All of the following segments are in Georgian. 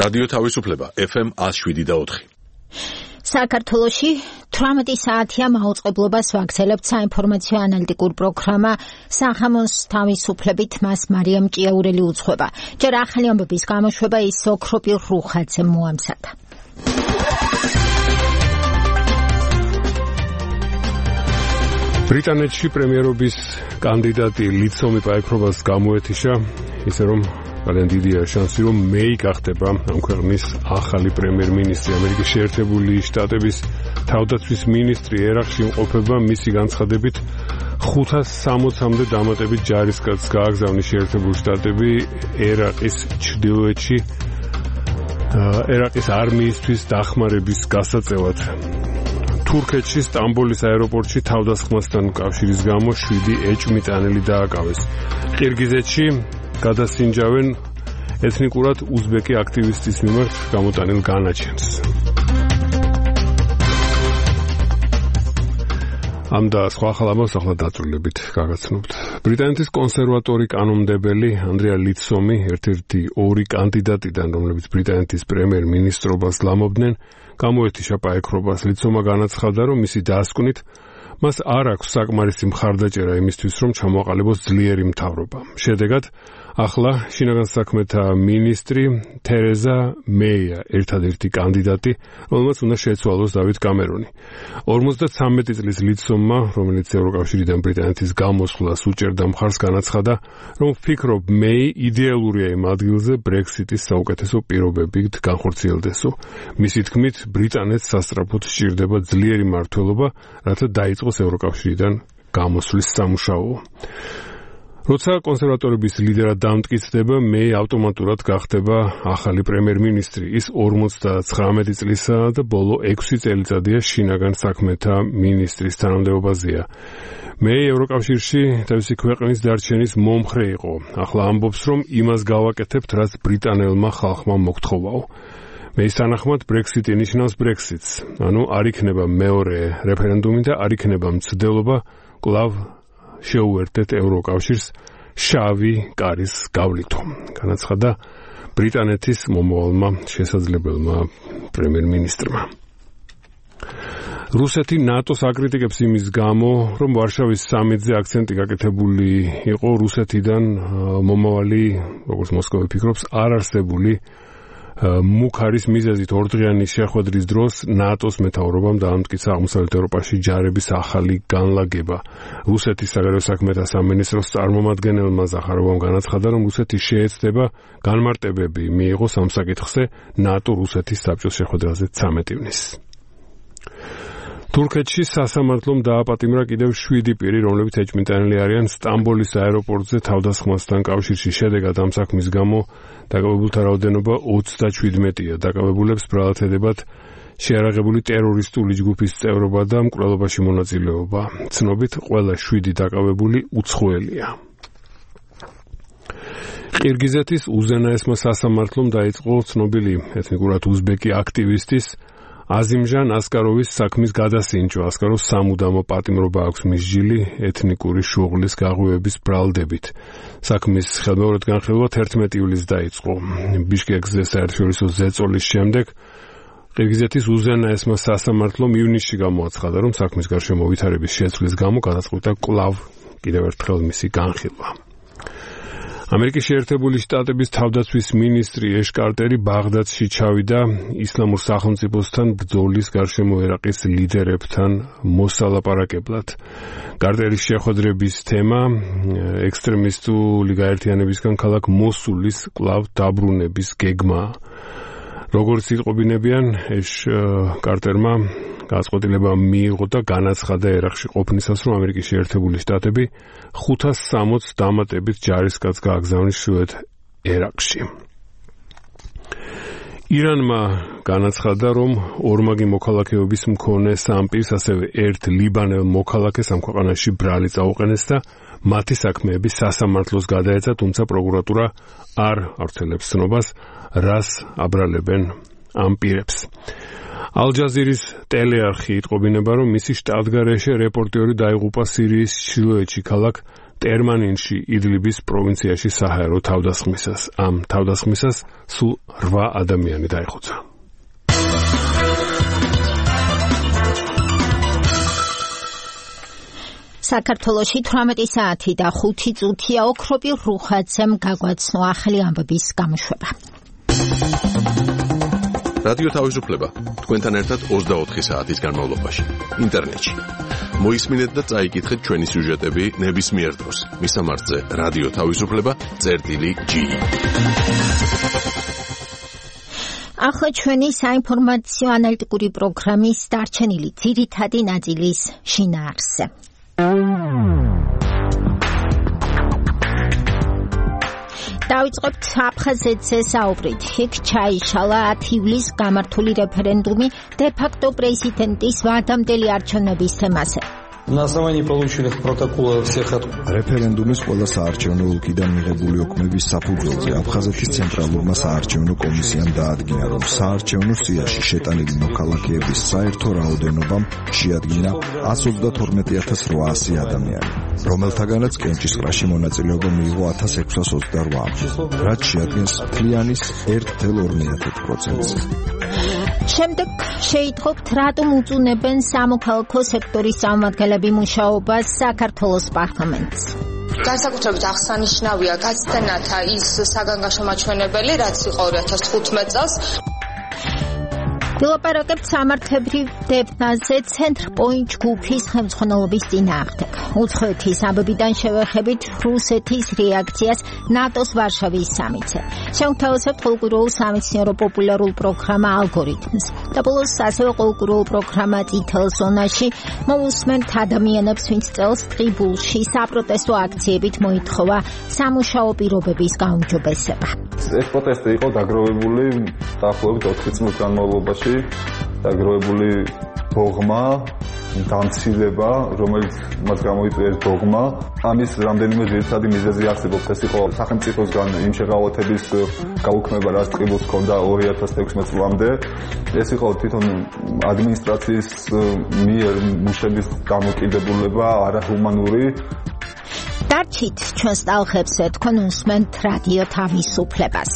რადიო თავისუფლება FM 107.4. საქართველოში 18 საათია მაუწყებლობას ვაგრძელებთ საინფორმაციო ანალიტიკურ პროგრამა სახამოს თავისუფლებით მას მარიამ ჭიაურელი უძღვება. ჯერ ახალი ამბების გამოშვება ის ოქროპირ რუხაძე მოამზადა. ბრიტანეთში პრემიერობის კანდიდატი ლიცომი პაექრობას გამოეთიშა, ისე რომ ძალიან დიდია შანსი, რომ მეი გახდება ამ ქვეყნის ახალი პრემიერ-მინისტრი. ამერიკის შეერთებული შტატების თავდაცვის მინისტრი ერაყში იმყოფება, მისი განცხადებით 560-მდე დამატებით ჯარისკაცს გააგზავნის შეერთებული შტატები ერაყის ჩრდილოეთში ერაყის არმიისთვის დახმარების გასაწევად. თურქეთში სტამბოლის აეროპორტში თავდასხმასთან კავშირის გამო 7 ეჭვმიტანელი დააკავეს. ყირგიზეთში გადასინჯავენ ეთნიკურად უზბეკი აქტივისტის მიმართ გამოტანილ განაჩენს. ამ და სხვა ახალ ამბავს ახლა დაწვრილებით გაგაცნობთ. ბრიტანეთის კონსერვატორი კანონმდებელი ანდრია ლიცომი, ერთ-ერთი ორი კანდიდატიდან, რომლებიც ბრიტანეთის პრემიერ-მინისტრობას ლამობდნენ, გამოეთიშა პაექრობას. ლიცომა განაცხადა, რომ მისი დასკვნით მას არ აქვს საკმარისი მხარდაჭერა იმისთვის, რომ ჩამოაყალიბოს ძლიერი მთავრობა. შედეგად, ახლა შინაგან საქმეთა მინისტრი თერეზა მეია ერთადერთი კანდიდატი, რომელმაც უნდა შეეცვალოს დავით კამერონი. 53 წლის ლიცომმა, რომელიც ევროკავშირიდან ბრიტანეთის გამოსვლას უჭერდა მხარს, განაცხადა, რომ ვფიქრობ, მეი იდეალურია იმ ადგილზე ბრექსიტის საუკეთესო პირობებით განხორციელდესო. მისი თქმით, ბრიტანეთს სასწრაფოდ სჭირდება ძლიერი მმართველობა, რათა დაიწყოს ევროკავშირიდან გამოსვლის სამუშაო. როცა კონსერვატორების ლიდერად დამტკიცდება, მეი ავტომატურად გახდება ახალი პრემიერ-მინისტრი. ის 59 წლისაა და ბოლო 6 წელიწადია შინაგან საქმეთა მინისტრის თანამდებობაზეა. მეი ევროკავშირში თავისი ქვეყნის დარჩენის მომხრე იყო. ახლა ამბობს, რომ იმას გავაკეთებთ, რაც ბრიტანელმა ხალხმა მოგთხოვაო. მეის თანახმად ბრექსიტი ნიშნავს ბრექსიტს, ანუ არ იქნება მეორე რეფერენდუმი და არ იქნება მცდელობა კვლავ შეუერთდეთ ევროკავშირს შავი კარის გავლითო. განაცხადა ბრიტანეთის მომავალმა შესაძლებელმა პრემიერ-მინისტრმა. რუსეთი ნატოს აკრიტიკებს იმის გამო, რომ ვარშავის სამიტზე აქცენტი გაკეთებული იყო რუსეთიდან მომავალი, როგორც მოსკოვი ფიქრობს, არ არსებული მუქარის მიზეზით ორდღიანი შეხვედრის დროს ნატოს მეთაურობამ დაამტკიცა აღმოსავლეთ ევროპაში ჯარების ახალი განლაგება. რუსეთის საგარეო საქმეთა სამინისტროს წარმომადგენელმა ზახაროვამ განაცხადა, რომ რუსეთი შეეცდება განმარტებები მიიღოს ამ საკითხზე ნატო-რუსეთის საბჭოს შეხვედრაზე 13 ივნისს. თურქეთში სასამართლომ დააპატიმრა კიდევ 7 პირი, რომლებიც ეჭვმიტანილი არიან სტამბოლის აეროპორტზე თავდასხმასთან კავშირში. შედეგად ამ საქმის გამო დაკავებულთა რაოდენობა 37-ია. დაკავებულებს ბრალად ედებათ შეარაღებული ტერორისტული ჯგუფის წევრობა და მკვლელობაში მონაწილეობა. ცნობით, ყველა 7 დაკავებული უცხოელია. ყირგიზეთის უზენაესმა სასამართლომ დაიწყო ცნობილი ეთნიკურად უზბეკი აქტივისტის აზიმჟან ასკაროვის საქმის გადასინჯვა. ასკაროვს სამუდამო პატიმრობა აქვს მსჯილი ეთნიკური შუღლის გაღვივების ბრალდებით. საქმის ხელმეორედ განხილვა 11 ივლისს დაიწყო. ბიშკეკზე საერთაშორისო ზეწოლის შემდეგ ყირგიზეთის უზენაესმა სასამართლომ ივნისში გამოაცხადა, რომ საქმის გარშემო ვითარების შეცვლის გამო გადაწყვიტა კვლავ კიდევ ერთხელ მისი განხილვა. ამერიკის შეერთებული შტატების თავდაცვის მინისტრი ეშ კარტერი ბაღდადში ჩავიდა ისლამურ სახელმწიფოსთან ბრძოლის გარშემო ერაყის ლიდერებთან მოსალაპარაკებლად. კარტერის შეხვედრების თემა ექსტრემისტული გაერთიანებისგან ქალაქ მოსულის კვლავ დაბრუნების გეგმაა. როგორც იტყობინებიან, ეშ კარტერმა გაწყვეტილება მიიღო და განაცხადა ერაყში ყოფნისას, რომ ამერიკის შეერთებული შტატები 560 დამატებით ჯარისკაცს გააგზავნის ჩრდილოეთ ერაყში. ირანმა განაცხადა, რომ ორმაგი მოქალაქეობის მქონე სამ პირს, ასევე ერთ ლიბანელ მოქალაქეს ამ ქვეყანაში ბრალი წაუყენეს და მათი საქმეები სასამართლოს გადაეცა, თუმცა პროკურატურა არ ავრცელებს ცნობას, რას აბრალებენ ამ პირებს. ალ-ჯაზირის ტელეარხი იტყობინება, რომ მისი შტატგარეშე რეპორტიორი დაიღუპა სირიის ჩრდილოეთში ქალაქ ტერմանინში იდლიბის პროვინციაში საჰაერო თავდასხმისას. ამ თავდასხმისას სულ 8 ადამიანი დაიხოცა. საქართველოში 18 საათი და 5 წუთია ოქროპი რუხაცემ გაგვაცნო ახალი ამბების გამოშვება. რადიო თავისუფლება თქვენთან ერთად 24 საათის განმავლობაში ინტერნეტში. მოისმინეთ და წაიკითხეთ ჩვენი სიუჟეტები ნებისმიერ დროს. მისამართზე რადიო თავისუფლება.ge. ახლა ჩვენი საინფორმაციო ანალიტიკური პროგრამის დარჩენილი ძირითადი ნაწილის შინაარსზე. დავიწყებთ აფხაზეთზე საუბრით. იქ ჩაიშალა 10 ივლისს გამართული რეფერენდუმი დე-ფაქტო პრეზიდენტის ვადამდელი არჩევნების თემაზე. На основании полученных протоколов всех რეფერენდუმის ყველა საარჩევნო ოლქიდან მიღებული ოკმების საფუძველზე აფხაზეთის ცენტრალურმა საარჩევნო კომისიამ დაადგინა, რომ საარჩევნო სიაში შეტანილი მოქალაქეების საერთო რაოდენობამ შეადგინა 132,800 ადამიანი, რომელთაგანაც კენჭისყრაში მონაწილეობა მიიღო 1628, რაც შეადგენს მთლიანის 1,2%-ს. შემდეგ შეიტყობთ, რატომ უწუნებენ სამოქალაქო სექტორის წარმომადგენლები მუშაობას საქართველოს პარლამენტს. განსაკუთრებით აღსანიშნავია გაცდენათა ის საგანგაშო მაჩვენებელი, რაც იყო 2015 წელს. ვილაპარაკებთ სამართლებრივ დევნაზე ცენტრ-პოინტ ჯგუფის ხელმძღვანელობის წინააღმდეგ. უცხოეთის ამბებიდან შევეხებით რუსეთის რეაქციას ნატოს ვარშავის სამიტზე. შევთავაზებთ ყოველკვირეულ სამეცნიერო პოპულარულ პროგრამა ალგორითმს. და ბოლოს ასევე ყოველკვირეულ პროგრამა წითელ ზონაში მოусმენთ ადამიანებს, ვინც წელს ტყიბულში საპროტესტო აქციებით მოითხოვა სამუშაო პირობების გაუმჯობესება. ეს პროტესტი იყო დაგროვებული დაახლოებით 4 წლის განმავლობაში. დაგროვებული დოგმა, დამცილება, რომელიც მას გამოიწვიეს დოგმა. ამის რამდენიმე ძირითადი მიზეზი არსებობს. ეს იყო სახელმწიფოსგან იმ შეღავათების გაუქმება, რაც ტყიბულს ჰქონდა 2016 წლამდე. ეს იყო თვითონ ადმინისტრაციის მიერ მუშების დამოკიდებულება არაჰუმანური. დარჩით ჩვენს ტალღებზე, თქვენ უსმენთ რადიო თავისუფლებას.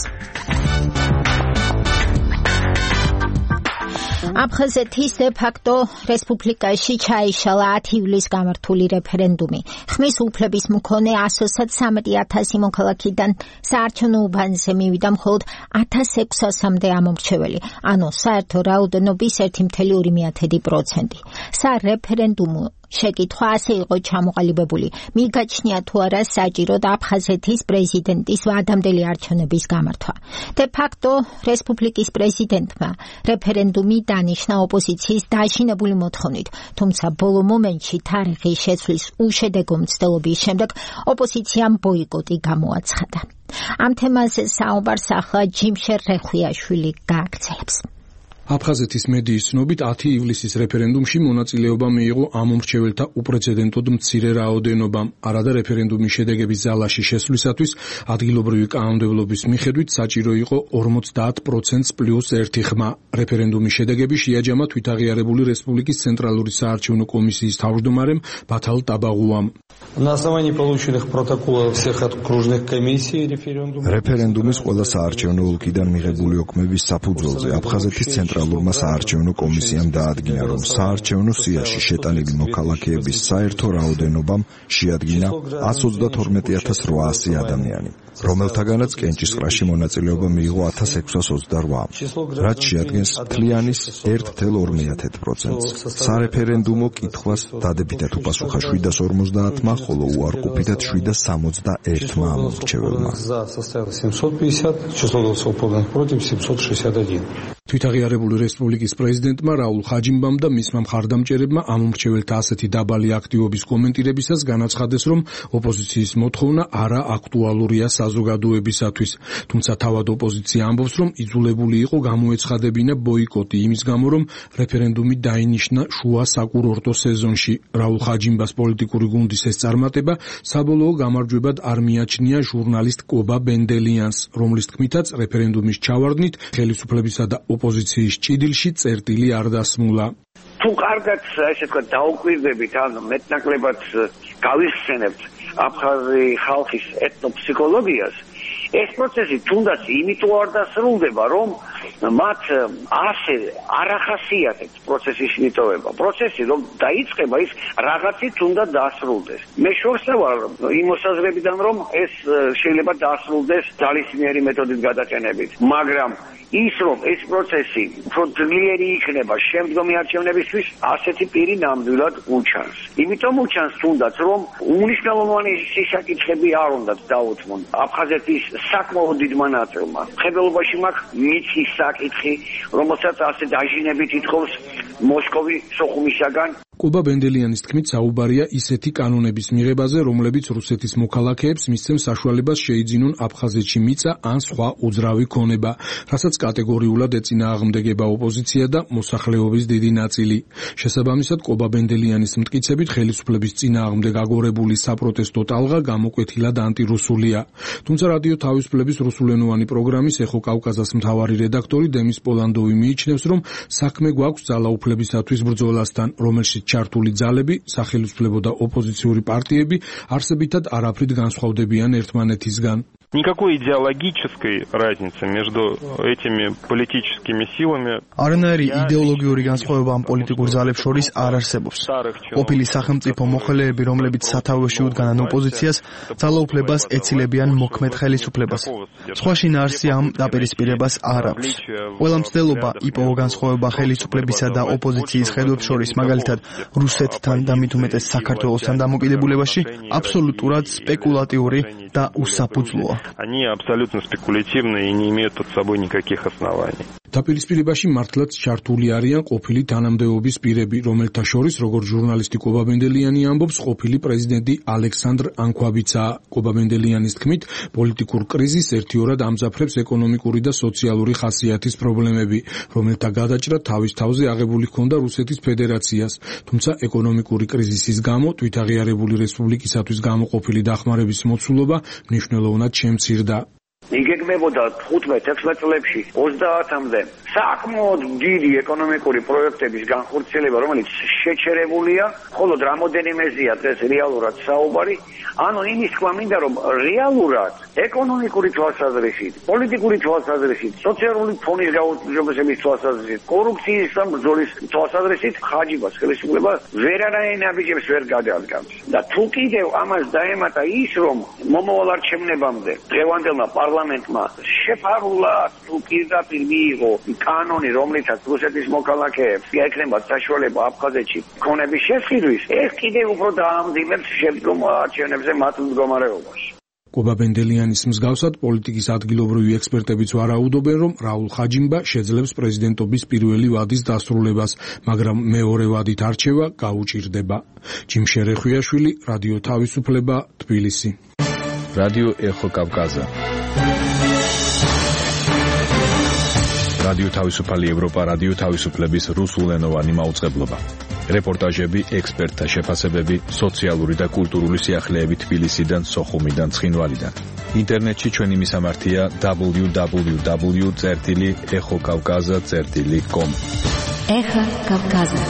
აფხაზეთის დე-ფაქტო რესპუბლიკაში ჩაიშალა 10 ივლისს გამართული რეფერენდუმი. ხმის უფლების მქონე 123,000 მოქალაქიდან საარჩევნო უბანზე მივიდა მხოლოდ 1600-მდე ამომრჩეველი, ანუ საერთო რაოდენობის 1,2%. სარეფერენდუმო შეკითხვა ასე იყო ჩამოყალიბებული. მიგაჩნია თუ არა საჭირო და აფხაზეთის პრეზიდენტის ვადამდელი არჩევნების გამართვა. დე-ფაქტო რესპუბლიკის პრეზიდენტმა რეფერენდუმი დანიშნა ოპოზიციის დაშინებული მოთხოვნით, თუმცა ბოლო მომენტში თარიღის შეცვლის უშედეგო მცდელობის შემდეგ ოპოზიციამ ბოიკოტი გამოაცხადა. ამ თემაზე საუბარს ახლა ჯიმშერ რეხვიაშვილი გააგრძელებს. აფხაზეთის მედიის ცნობით 10 ივლისის რეფერენდუმში მონაწილეობა მიიღო ამომრჩეველთა უპრეცედენტოდ მცირე რაოდენობამ. არადა რეფერენდუმის შედეგების ძალაში შესვლისათვის ადგილობრივი კანონმდებლობის მიხედვით საჭირო იყო 50% პლუს 1 ხმა. რეფერენდუმის შედეგები შეაჯამა თვითაღიარებული რესპუბლიკის ცენტრალური საარჩევნო კომისიის თავმჯდომარემ ბათალ ტაბაღუამ. На основании полученных протоколов всех окружных комиссий რეფერენდუმის ყველა საარჩევნო ოლქიდან მიღებული ოკმების საფუძველზე აფხაზეთის ცენტრალურმა საარჩევნო კომისიამ დაადგინა, რომ საარჩევნო სიაში შეტანილი მოქალაქეების საერთო რაოდენობამ შეადგინა 132,800 ადამიანი, რომელთაგანაც კენჭისყრაში მონაწილეობა მიიღო 1628, რაც შეადგენს მთლიანის 1,2%-ს. სარეფერენდუმო კითხვას დადებითად უპასუხა 750-მა, ხოლო უარყოფითად 761-მა ამომრჩეველმა. თვითაღიარებული რესპუბლიკის პრეზიდენტმა რაულ ხაჯიმბამ და მისმა მხარდამჭერებმა ამომრჩეველთა ასეთი დაბალი აქტივობის კომენტირებისას განაცხადეს, რომ ოპოზიციის მოთხოვნა არა აქტუალურია საზოგადოებისათვის. თუმცა თავად ოპოზიცია ამბობს, რომ იძულებული იყო გამოეცხადებინა ბოიკოტი იმის გამო, რომ რეფერენდუმი დაინიშნა შუა საკურორტო სეზონში. რაულ ხაჯიმბას პოლიტიკური გუნდის ეს წარმატება საბოლოო გამარჯვებად არ მიაჩნია ჟურნალისტ კობა ბენდელიანს, რომლის თქმითაც რეფერენდუმის ჩავარდნით ხელისუფლებისა და ოპოზიციის ჭიდილში წერტილი არ დასმულა. თუ კარგად ესე ვთქვათ დაუკვირდებით ან მეტნაკლებად გავიხსენებთ აფხაზი ხალხის ეთნოფსიქოლოგიას, ეს პროცესი თუნდაც იმიტომ არ დასრულდება, რომ მათ ასე არ ახასიათებს პროცესის მიტოვება. პროცესი რომ დაიწყება, ის რაღაცით უნდა დასრულდეს. მე შორსა ვარ იმ მოსაზრებიდან, რომ ეს შეიძლება დასრულდეს ძალისმიერი მეთოდით გადაყენებით, მაგრამ ის რომ ეს პროცესი უფრო ძლიერი იქნება შემდგომი არჩევნებისთვის, ასეთი პირი ნამდვილად უჩანს. იმიტომ უჩანს თუნდაც, რომ უმნიშვნელოვანესი საკითხები არ უნდათ დაუთმონ აფხაზეთის საკმაოდ დიდმა ნაწილმა. ხებელობაში მაქვს მიწის საკითხი, რომელსაც ასე დაჟინებით ითხოვს მოსკოვი სოხუმისაგან. კუბა ბენდელიანის თქმით, საუბარია ისეთი კანონების მიღებაზე, რომლებიც რუსეთის მოქალაქეებს მისცემს საშუალებას შეიძინონ აფხაზეთში მიწა ან სხვა უძრავი ქონება, რასაც კატეგორიულად ეწინააღმდეგება ოპოზიცია და მოსახლეობის დიდი ნაწილი. შესაბამისად, კუბა ბენდელიანის მტკიცებით, ხელისუფლების წინააღმდეგ აგორებული საპროტესტო ტალღა გამოკვეთილად ანტირუსულია. თუმცა რადიო თავისუფლების რუსულენოვანი პროგრამის ეხო კავკაზას მთავარი რედაქტორი დემის პოლანდოვი მიიჩნევს, რომ საქმე გვაქვს ძალაუფლებისათვის ბრძოლასთან, რომელშიც ჩართული ძალები, სახელმწიფო და ოპოზიციური партиები არსებითად არაფრით განსხვავდებიან ერთმანეთისგან. Никакой идеологической разницы между этими политическими силами არანაირი იდეოლოგიური განსხვავება ამ პოლიტიკურ ძალებს შორის არ არსებობს. ყოფილი სახელმწიფო მოხელეები, რომლებიც სათავეში უდგანან ოპოზიციას, ძალაუფლებას ეცილებიან მოქმედ ხელისუფლებას. სხვა შინაარსი ამ დაპირისპირებას არ აქვს. ყველა მცდელობა იპოვა განსხვავება ხელისუფლებისა და ოპოზიციის ხედვებს შორის, მაგალითად რუსეთთან და მით უმეტეს საქართველოსთან დამოკიდებულებაში, აბსოლუტურად სპეკულატიური და უსაფუძვლოა. Они абсолютно спекулятивны и не имеют под собой никаких оснований. დაპირისპირებაში მართლაც ჩართული არიან ყოფილი თანამდებობის პირები, რომელთა შორის, როგორც ჟურნალისტი კუბა ბენდელიანი ამბობს, ყოფილი პრეზიდენტი ალექსანდრ ანქვაბიცა. კუბა ბენდელიანის თქმით, პოლიტიკურ კრიზისს ერთიორად ამძაფრებს ეკონომიკური და სოციალური ხასიათის პრობლემები, რომელთა გადაჭრა თავის თავზე აღებული ჰქონდა რუსეთის ფედერაციას. თუმცა ეკონომიკური კრიზისის გამო თვითაღიარებული რესპუბლიკისათვის გამოყოფილი დახმარების მოცულობა მნიშვნელოვნად შემცირდა. იგეგმებოდა 15-16 წლებში 30-მდე საკმაოდ დიდი ეკონომიკური პროექტების განხორციელება, რომელიც შეჩერებულია, ხოლო რამოდენიმეზეა დღეს რეალურად საუბარი. ანუ იმის თქვა მინდა, რომ რეალურად ეკონომიკური თვალსაზრისით, პოლიტიკური თვალსაზრისით, სოციალური ფონის გაუმჯობესების თვალსაზრისით, კორუფციის და ბრძოლის თვალსაზრისით ხაჯიბას ხელისუფლება ვერანაირ ნაბიჯებს ვერ გადაადგამს. და თუ კიდევ ამას დაემატა ის, რომ მომავალ არჩევნებამდე დღევანდელმა პარლამენტმა შეფარულად თუ პირდაპირ მიიღო კანონი, რომლითაც რუსეთის მოქალაქეებს ექნებათ საშუალება აფხაზეთში ქონების შესყიდვის, ეს კიდევ უფრო დაამძიმებს შემდგომ არჩევნებზე მათ მდგომარეობაში. კუბა ბენდელიანის მსგავსად პოლიტიკის ადგილობრივი ექსპერტებიც ვარაუდობენ, რომ რაულ ხაჯიმბა შეძლებს პრეზიდენტობის პირველი ვადის დასრულებას, მაგრამ მეორე ვადით არჩევა გაუჭირდება. ჯიმ შერეხვიაშვილი, რადიო თავისუფლება, თბილისი. რადიო ეხო კავკაზა. რადიო თავისუფალი ევროპა, რადიო თავისუფლების რუსულენოვანი მაუწყებლობა. რეპორტაჟები, ექსპერტთა შეფასებები, სოციალური და კულტურული სიახლეები თბილისიდან, სოხუმიდან, ცხინვალიდან. ინტერნეტში ჩვენი მისამართია www.exokavkaza.com. ეხო კავკაზა.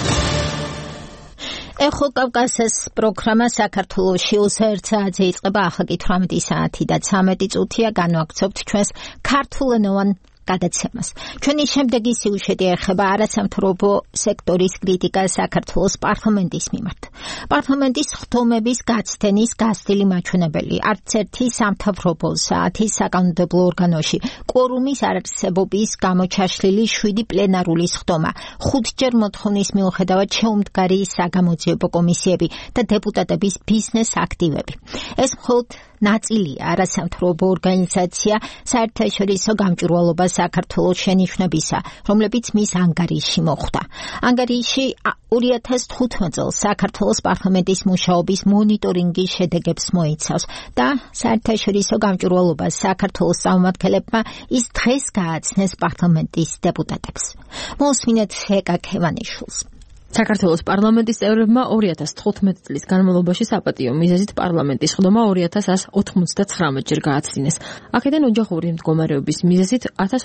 ეხო კავკაზას პროგრამა საქართველოში 21 საათზე იწყება, ახლა კი 18 საათი და 13 წუთია განვაგრძობთ ჩვენს ქართულენოვან გადაცემას. ჩვენი შემდეგი სიუჟეტი ეხება არასამთავრობო სექტორის კრიტიკას საქართველოს პარლამენტის მიმართ. პარლამენტის ხდომების გაცდენის გასწრული მაჩვენებელი არც ერთი სამთავრობო საათის საკანონმდებლო ორგანოში კვორუმის არარსებობის გამო ჩაშლილი 7 პლენარული ხდომა, 5ჯერ მოთხოვნის მიუხედავად შეუმდგარი საგამოძიებო კომისიები და დეპუტატების ბიზნეს აქტივები. ეს მხოლოდ ნაწილია არასამთავრობო ორგანიზაცია საერთაშორისო გამჭვირვალობა საქართველოს შენიშვნებისა, რომლებიც მის ანგარიშში მოხვდა. ანგარიში 2015 წელს საქართველოს პარლამენტის მუშაობის მონიტორინგის შედეგებს მოიცავს და საერთაშორისო გამჭვირვალობას საქართველოს წარმომადგენლებმა ის დღეს გააცნეს პარლამენტის დეპუტატებს. მოსმინეთ ეკა ქევანიშვილს. საქართველოს პარლამენტის წევრებმა 2015 წლის განმავლობაში საპატიო მიზეზით პარლამენტის ხდომა 2499 ჯერ გააცდინეს. აქედან ოჯახური მდგომარეობის მიზეზით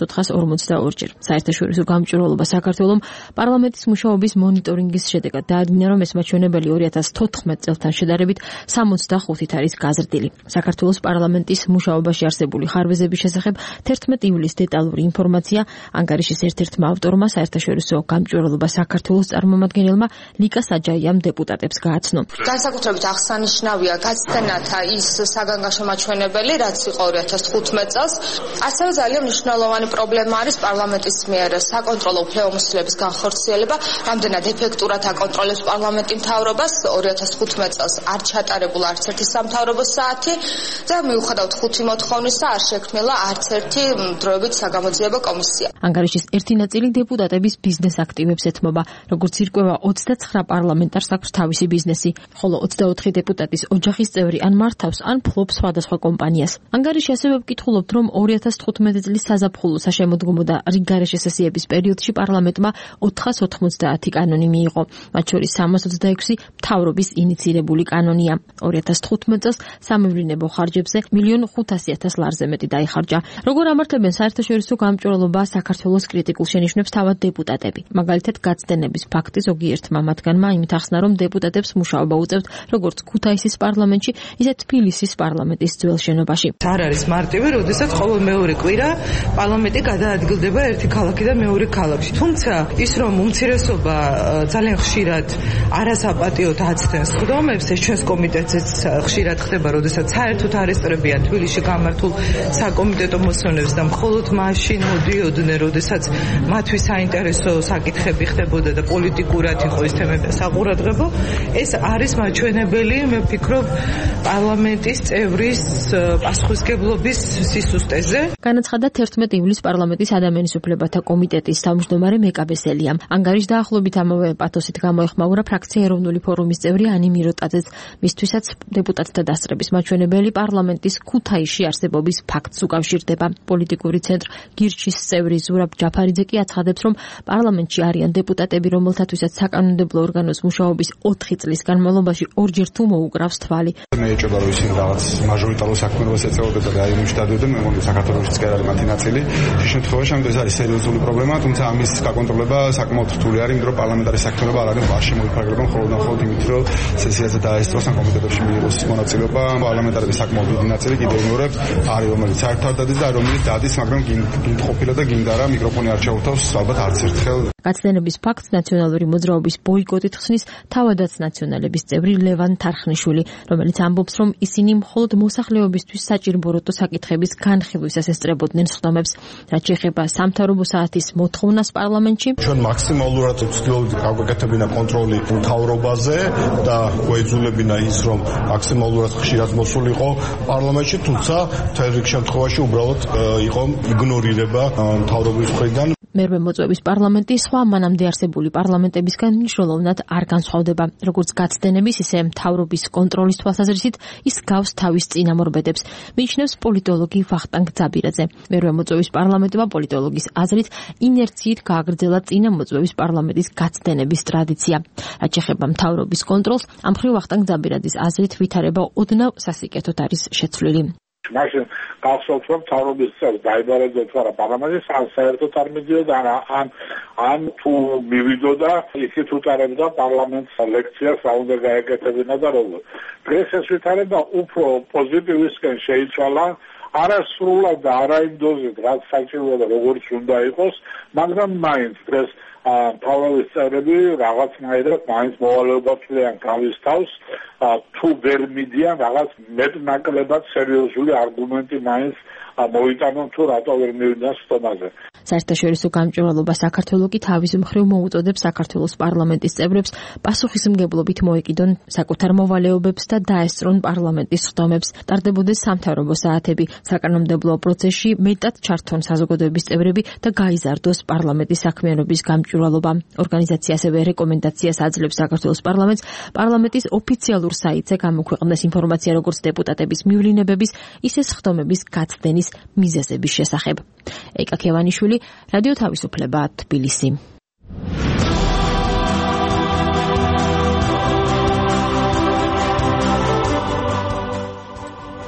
1442 ჯერ. საერთაშორისო გამჭვირვალობა საქართველოს პარლამენტის მუშაობის მონიტორინგის შედეგად დაადგინა, რომ ეს მაჩვენებელი 2014 წელთან შედარებით 65-ით არის გაზრდილი. საქართველოს პარლამენტის მუშაობაში არსებული ხარვეზების შესახებ 11 ივლისს დეტალური ინფორმაცია ანგარიშის ერთ-ერთმა ავტორმა საერთაშორისო გამჭვირვალობა საქართველოს წარმომადგენელმა ლიკა საჯაიამ დეპუტატებს გააცნო. განსაკუთრებით აღსანიშნავია გაცდენათა ის საგანგაშო მაჩვენებელი, რაც იყო 2015 წელს. ასევე ძალიან მნიშვნელოვანი პრობლემა არის პარლამენტის მიერ საკონტროლო უფლებამოსილების განხორციელება. რამდენად ეფექტურად აკონტროლებს პარლამენტი მთავრობას 2015 წელს არ ჩატარებულა არც ერთი სამთავრობო საათი და მიუხედავად 5 მოთხოვნისა არ შექმნილა არც ერთი დროებით საგამოძიებო კომისია. ანგარიშის ერთი ნაწილი დეპუტატების ბიზნეს აქტივებს ეთმობა, როგორც ირკვევა 29 პარლამენტარს აქვს თავისი ბიზნესი, ხოლო 24 დეპუტატის ოჯახის წევრი ან მართავს, ან ფლობს სხვადასხვა კომპანიას. ანგარიში ასევე ვკითხულობთ, რომ 2015 წლის საზაფხულო საშემოდგომო და რიგგარეშე სესიების პერიოდში პარლამენტმა 490 კანონი მიიღო, მათ შორის 326 მთავრობის ინიცირებული კანონია. 2015 წელს სამევლინებო ხარჯებზე 1.500.000 ლარზე მეტი დაიხარჯა. როგორ ამართებენ საერთაშორისო გამჭვირვალობა საქართველოს კრიტიკულ შენიშვნებს თავად დეპუტატები. მაგალითად, გაცდენების ფაქტი ზოგიერთმა მათგანმა იმით ახსნა, რომ დეპუტატებს მუშაობა უწევთ როგორც ქუთაისის პარლამენტში, ისე თბილისის პარლამენტის ძველ შენობაში. არ არის მარტივი, როდესაც ყოველ მეორე კვირა პარლამენტი გადაადგილდება ერთი ქალაქიდან მეორე ქალაქში. თუმცა ის რომ უმცირესობა ძალიან ხშირად არასაპატიოდ აცდენს ხდომებს, ეს ჩვენს კომიტეტზეც ხშირად ხდება, როდესაც საერთოდ არ ესწრებიან თბილისში გამართულ საკომიტეტო მოსონებს და მხოლოდ მაშინ მოდიოდნენ, როდესაც მათთვის საინტერესო საკითხები ხდებოდა და პოლიტიკურად იყო ის თემები საყურადღებო. ეს არის მაჩვენებელი, მე ვფიქრობ, პარლამენტის წევრის პასუხისმგებლობის სისუსტეზე. განაცხადა 11 ივლისს პარლამენტის ადამიანის უფლებათა კომიტეტის თავმჯდომარე მეკაბესელიამ. ანგარიშს დაახლოებით ამავე პათოსით გამოეხმაურა ფრაქცია ეროვნული ფორუმის წევრი ანი მიროტაძეც, მისთვისაც დეპუტატთა დასწრების მაჩვენებელი პარლამენტის ქუთაისში არსებობის ფაქტს უკავშირდება. პოლიტიკური ცენტრ გირჩის წევრი ზურაბ ჯაფარიძე კი აცხადებს, რომ პარლამენტში არიან დეპუტატები, რომელთათვისაც საკანონმდებლო ორგანოს მუშაობის 4 წლის განმავლობაში ორჯერ თუ მოუკრავს თვალი. მე ეჭვება, რომ ისინი რაღაც მაჟორიტარულ საქმიანობას ეწეოდნენ და რაიონებში დადიოდნენ, მე მგონი საქართველოშიც კი არ არის მათი ნაწილი. ეს შემთხვევაში ამიტომ არის სერიოზული პრობლემა, თუმცა ამის გაკონტროლება საკმაოდ რთული არის, იმიტომ რომ პარლამენტარის საქმიანობა არ არის ბაში მოიფარგლება მხოლოდ იმით, რომ სესიაზე დაესწროს ან კომიტეტებში მიიღოს მონაწილეობა. პარლამენტარების საკმაოდ დიდი ნაწილი კიდევ მეორე არის, რომელიც საერთოდ არ დადის და რომელიც დადის, მაგრამ გინდ ყოფილა და გინდა რა მიკროფონი არ ჩაურთავს ალბათ არც ერთხელ. გაცდენების ფაქტს ნაციონალური მოძრაობის ბოიკოტით ხსნის თავადაც ნაციონალების წევრი ლევან თარხნიშვილი, რომელიც ამბობს, რომ ისინი მხოლოდ მოსახლეობისთვის საჭიროებო საკითხების განხილვისას ესწრებოდნენ სხდომებს. რაც შეეხება სამთავრობო საათის მოთხოვნას პარლამენტში, ჩვენ მაქსიმალურად ვცდილობთ გავაკეთებინა კონტროლი მთავრობაზე და გვეძულებინა ის, რომ მაქსიმალურად ხშირად მოსულიყო პარლამენტში, თუმცა მთელ რიგ შემთხვევაში უბრალოდ იყო იგნორირება მთავრობის მხრიდან. მერვე მოწვევის პარლამენტი სხვა მანამდე არსებული პარლამენტებისგან მნიშვნელოვნად არ განსხვავდება. როგორც გაცდენების, ისე მთავრობის კონტროლის თვალსაზრისით ის გავს თავის წინამორბედებს, მიიჩნევს პოლიტოლოგი ვახტანგ ძაბირაძე. მერვე მოწვევის პარლამენტმა პოლიტოლოგის აზრით ინერციით გააგრძელა წინამოწვევის პარლამენტის გაცდენების ტრადიცია. რაც შეეხება მთავრობის კონტროლს, ამ მხრივ ვახტანგ ძაბირაძის აზრით ვითარება ოდნავ სასიკეთოდ არის შეცვლილი. მაშინ გახსოვთ, რომ მთავრობის წევრს დაიბარებდათ არა პარლამენტის, ან საერთოდ არ მიდიოდა, ან თუ მივიდოდა, ისიც უტარებდა პარლამენტს ლექციას, რა უნდა გაეკეთებინა და როგორ. დღეს ეს ვითარება უფრო პოზიტივისკენ შეიცვალა, არა სრულად და არა იმ დოზით, რაც საჭიროა და როგორც უნდა იყოს, მაგრამ მაინც დღეს მთავრობის წევრები რაღაცნაირად მაინც მოვალეობას ძლიან გავის თავს, თუ ვერ მიდიან რაღაც მეტნაკლებად სერიოზული არგუმენტი მაინც მოიტანონ თუ რატო ვერ მივიდნენ სხდომაზე. საერთაშორისო გამჭვირვალობა საქართველოს კი თავის მხრივ მოუწოდებს საქართველოს პარლამენტის წევრებს პასუხისმგებლობით მოეკიდონ საკუთარ მოვალეობებს და დაესწრონ პარლამენტის სხდომებს. ტარდებოდეს სამთავრობო საათები, საკანონმდებლო პროცესში მეტად ჩართონ საზოგადოების წევრები და გაიზარდოს პარლამენტის საქმიანობის გამჭვირვალობა. ორგანიზაცია ასევე რეკომენდაციას აძლევს საქართველოს პარლამენტს პარლამენტის ოფიციალურ საიტზე გამოქვეყნდეს ინფორმაცია როგორც დეპუტატების მივლინებების, ისე სხდომების გაცდენის მიზეზების შესახებ. ეკა ქევანიშვილი, რადიო თავისუფლება, თბილისი.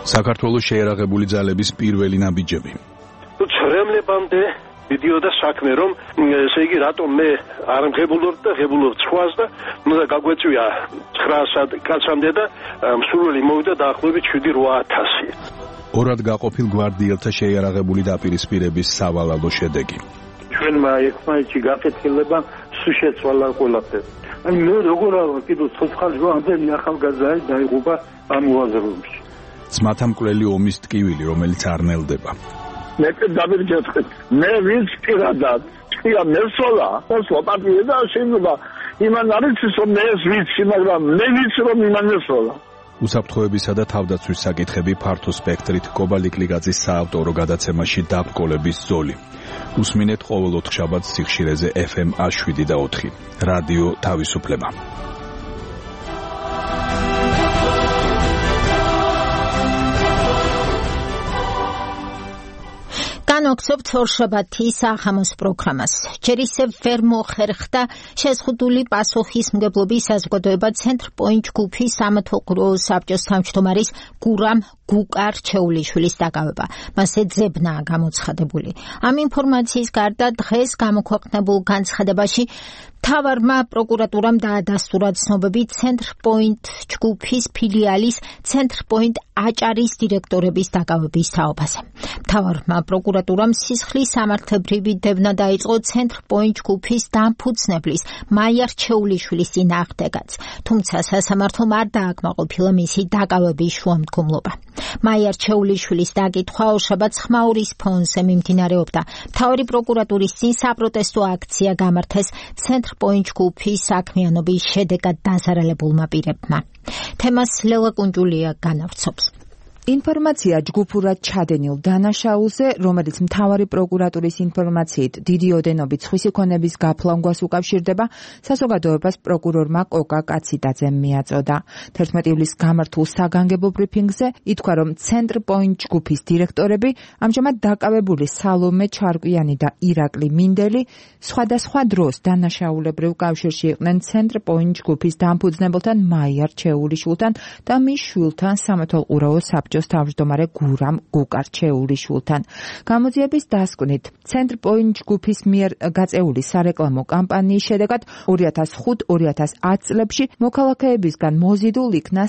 საქართველოს შეერაღებული ძალების პირველი ნაბიჯები. ცრემლებამდე მიდიოდა საქმე, რომ ესე იგი რატომ მე არ მღებულობ და ღებულობ სხვას და უნდა გაგვეწვია 900 კაცამდე და მსურველი მოვიდა დაახლოებით 7-8000. ორად გაყოფილ გვარდიელთა შეიარაღებული დაპირისპირების სავალალო შედეგი. ჩვენმა ერთმანეთში გაკეთილება სულ შეცვალა ყველაფერი. აი მე როგორ არა კიდევ ცოცხალი ამდენი ახალგაზრდა დაიღუპა ამ უაზროებში. ძმათა მკვლელი ომის ტკივილი, რომელიც არ ნელდება. მე დავირჯეთხეთ. მე ვინც პირადად თქვია მესოლა, მოსლა პატივი და შეიძლება იმან არის რომ მე ეს ვიცი, მაგრამ მე ვიცი რომ იმან მესოლა. უსაფრთხოებისა და თავდაცვის საკითხები ფართო სპექტრით კობალიკლიგაძის საავტორო გადაცემაში დაბრკოლების ზოლი. უსმინეთ ყოველ 4 შაბათს სიხშირეზე FM 7 რადიო თავისუფლება. განვაგრძობთ ორშაბათის საღამოს პროგრამას. ჯერ ისევ ვერ მოხერხდა შეზღუდული პასუხისმგებლობის საზოგადოება ცენტრ-პოინტ ჯგუფის სამეთვალყურო საბჭოს თავმჯდომარის გურამ გუკა რჩეულიშვილის დაკავება. მასზე ძებნაა გამოცხადებული. ამ ინფორმაციის გარდა დღეს გამოქვეყნებულ განცხადებაში მთავარმა პროკურატურამ დაადასტურა ცნობები ცენტრ-პოინტ ჯგუფის ფილიალის ცენტრ-პოინტ აჭარის დირექტორების დაკავების თაობაზე. მთავარმა პროკურატურამ სისხლის სამართლებრივი დევნა დაიწყო ცენტრ-პოინტ ჯგუფის დამფუძნებლის მაია რჩეულიშვილის წინააღმდეგაც, თუმცა სასამართლომ არ დააკმაყოფილა მისი დაკავების შუამდგომლობა. მაია რჩეულიშვილის დაკითხვა ორშაბათს ხმაურის ფონზე მიმდინარეობდა. მთავარი პროკურატურის წინ საპროტესტო აქცია გამართეს ცენტრ-პოინტ ჯგუფის საქმიანობის შედეგად დაზარალებულმა პირებმა. თემას ლელა კუნჯულია განავრცობს. ინფორმაცია ჯგუფურად ჩადენილ დანაშაულზე, რომელიც მთავარი პროკურატურის ინფორმაციით დიდი ოდენობით სხვისი ქონების გაფლანგვას უკავშირდება, საზოგადოებას პროკურორმა კოკა კაციდაძემ მიაწოდა. 11 ივლისს გამართულ საგანგებო ბრიფინგზე ითქვა, რომ ცენტრ-პოინტ ჯგუფის დირექტორები ამჟამად დაკავებული სალომე ჩარკვიანი და ირაკლი მინდელი სხვადასხვა დროს დანაშაულებრივ კავშირში იყვნენ ცენტრ-პოინტ ჯგუფის დამფუძნებელთან მაია რჩეულიშვილთან და მის შვილთან სამეთვალყურეო საბჭოს თავმჯდომარე გურამ გუკა რჩეულიშვილთან. გამოძიების დასკვნით, ცენტრ-პოინტ ჯგუფის მიერ გაწეული სარეკლამო კამპანიის შედეგად 2005-2010 წლებში მოქალაქეებისგან მოზიდულ იქნა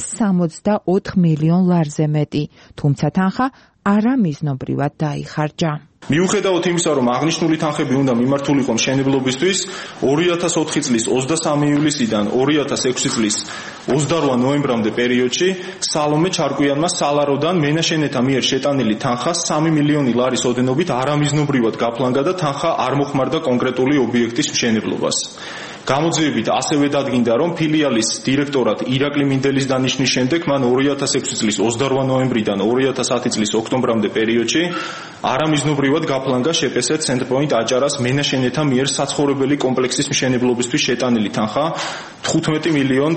64 მილიონ ლარზე მეტი, თუმცა თანხა არამიზნობრივად დაიხარჯა. მიუხედავად იმისა, რომ აღნიშნული თანხები უნდა მიმართულიყო მშენებლობისთვის, 2004 წლის 23 ივლისიდან 2006 წლის 28 ნოემბრამდე პერიოდში სალომე ჩარკვიანმა სალაროდან მენაშენეთა მიერ შეტანილი თანხა 3 მილიონი ლარის ოდენობით არამიზნობრივად გაფლანგა და თანხა არ მოხმარდა კონკრეტული ობიექტის მშენებლობას. გამოძიებით ასევე დადგინდა, რომ ფილიალის დირექტორად ირაკლი მინდელის დანიშნვის შემდეგ მან 2006 წლის 28 ნოემბრიდან 2010 წლის ოქტომბრამდე პერიოდში არამიზნობრივად გაფლანგა შპს ცენტრ-პოინტ აჭარას მენაშენეთა მიერ საცხოვრებელი კომპლექსის მშენებლობისთვის შეტანილი თანხა 15 მილიონ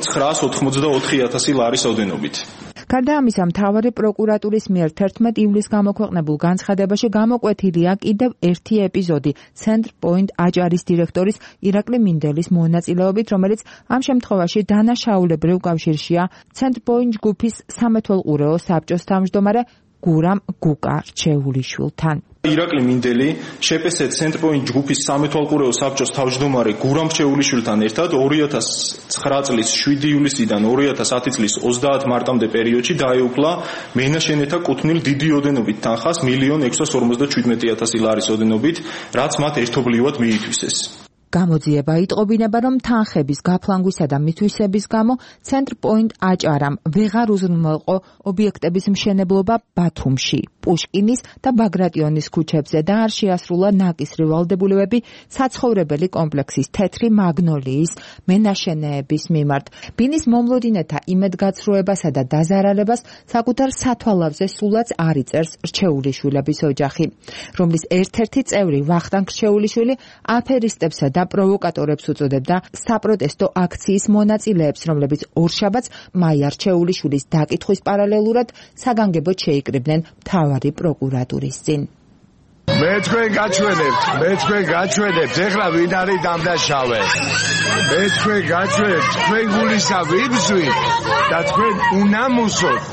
984,000 ლარის ოდენობით. გარდა ამისა, მთავარი პროკურატურის მიერ 11 ივლისს გამოქვეყნებულ განცხადებაში გამოკვეთილია კიდევ ერთი ეპიზოდი ცენტრ-პოინტ აჭარის დირექტორის ირაკლი მინდელის მონაწილეობით, რომელიც ამ შემთხვევაში დანაშაულებრივ კავშირშია ცენტრ-პოინტ ჯგუფის სამეთვალყურეო საბჭოს თავმჯდომარე გურამ გუკა რჩეულიშვილთან. ირაკლი მინდელი შპს ცენტრ-პოინტ ჯგუფის სამეთვალყურეო საბჭოს თავმჯდომარე გურამ რჩეულიშვილთან ერთად 2009 წლის 7 ივლისიდან 2010 წლის 30 მარტამდე პერიოდში დაეუფლა მენაშენეთა კუთვნილ დიდი ოდენობით თანხას 1,657,000 ლარის ოდენობით, რაც მათ ერთობლივად მიითვისეს. გამოძიება იტყობინება, რომ თანხების გაფლანგვისა და მითვისების გამო ცენტრ-პოინტ აჭარამ ვეღარ უზრუნველყო ობიექტების მშენებლობა ბათუმში, პუშკინის და ბაგრატიონის ქუჩებზე და არ შეასრულა ნაკისრი ვალდებულებები საცხოვრებელი კომპლექსის თეთრი მაგნოლიის მენაშენეების მიმართ. ბინის მომლოდინეთა იმედგაცრუებასა და დაზარალებას საკუთარ სათვალავზე სულაც არ იწერს რჩეულიშვილების ოჯახი, რომლის ერთ-ერთი წევრი ვახტანგ რჩეულიშვილი აფერისტებსა და პროვოკატორებს უწოდებდა საპროტესტო აქციის მონაწილეებს, რომლებიც ორშაბათს მაია რჩეულიშვილის დაკითხვის პარალელურად საგანგებოდ შეიკრიბნენ მთავარი პროკურატურის წინ. მე თქვენ გაჩვენებთ, ეხლა ვინ არის დამნაშავე? მე თქვენ გაჩვენებთ, თქვენ გულისა ვიბზვით და თქვენ უნამუსოთ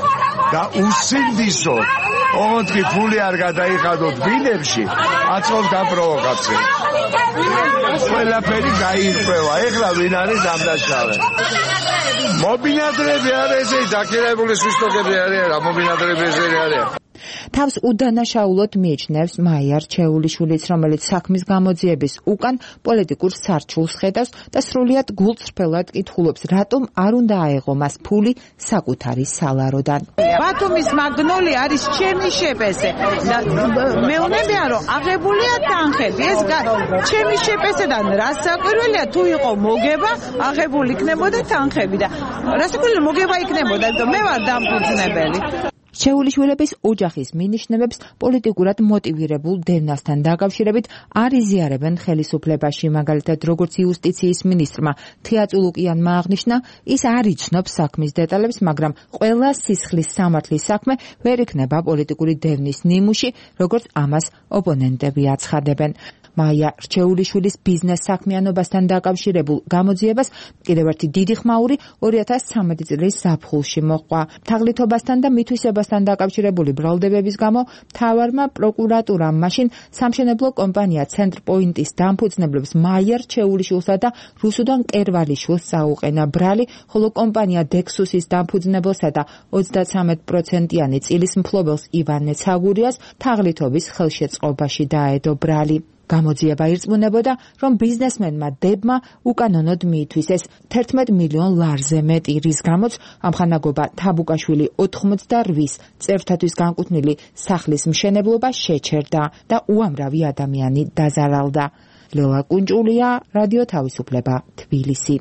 და უსინდისოდ ოღონდ ფული არ გადაიხადოთ ბინებში, აწყობთ და პროვოკაციას. ყველაფერი გაირკვევა. ეხლა ვინ არის დამნაშავე? მობინადრები არის, დაქირავებული სვისტოკები არის, რა მობინადრები არის. თავს უდანაშაულოდ მიიჩნევს მაია რჩეულიშვილიც, რომელიც საქმის გამოძიების უკან პოლიტიკურ სარჩულს ხედავს და სრულიად გულწრფელად კითხულობს, რატომ არ უნდა აეღო მას ფული საკუთარი სალაროდან. ბათუმის მაგნოლი არის ჩემი შეპესე. მეუბნებიან, რომ აღებულია თანხები. ეს ჩემი შეპესედან რა საკვირველია, თუ იყო მოგება, აღებული იქნებოდა თანხები და რა საკვირველია მოგება იქნებოდა, მე ვარ დამფუძნებელი. რჩეულიშვილების ოჯახის მინიშნებებს პოლიტიკურად მოტივირებულ დევნასთან დაკავშირებით არ იზიარებენ ხელისუფლებაში. მაგალითად, როგორც იუსტიციის მინისტრმა თეატულუკიანმა აღნიშნა, ის არ იცნობს საქმის დეტალებს, მაგრამ ყველა სისხლის სამართლის საქმე ვერ იქნება პოლიტიკური დევნის ნიმუში, როგორც ამას ოპონენტები აცხადებენ. მაია რჩეულიშვილის ბიზნეს საქმიანობასთან დაკავშირებულ გამოძიებას კიდევ ერთი დიდი ხმაური 2013 წლის ზაფხულში მოჰყვა. თაღლითობასთან და მითვისებასთან დაკავშირებული ბრალდებების გამო მთავარმა პროკურატურამ მაშინ სამშენებლო კომპანია ცენტრპოინტის დამფუძნებლებს მაია რჩეულიშვილსა და რუსუდან კერვალიშვილს წაუყენა ბრალი, ხოლო კომპანია დექსუსის დამფუძნებელსა და 33%-იანი წილის მფლობელს ივანე ცაგურიას თაღლითობის ხელშეწყობაში დაედო ბრალი. გამოძიება ირწმუნებოდა, რომ ბიზნესმენმა დებმა უკანონოდ მიითვისეს 11 მილიონ ლარზე მეტი, რის გამოც ამხანაგობა თაბუკაშვილი 88 წევრთათვის განკუთვნილი სახლის მშენებლობა შეჩერდა და უამრავი ადამიანი დაზარალდა. ლელა კუნჭულია, რადიო თავისუფლება, თბილისი.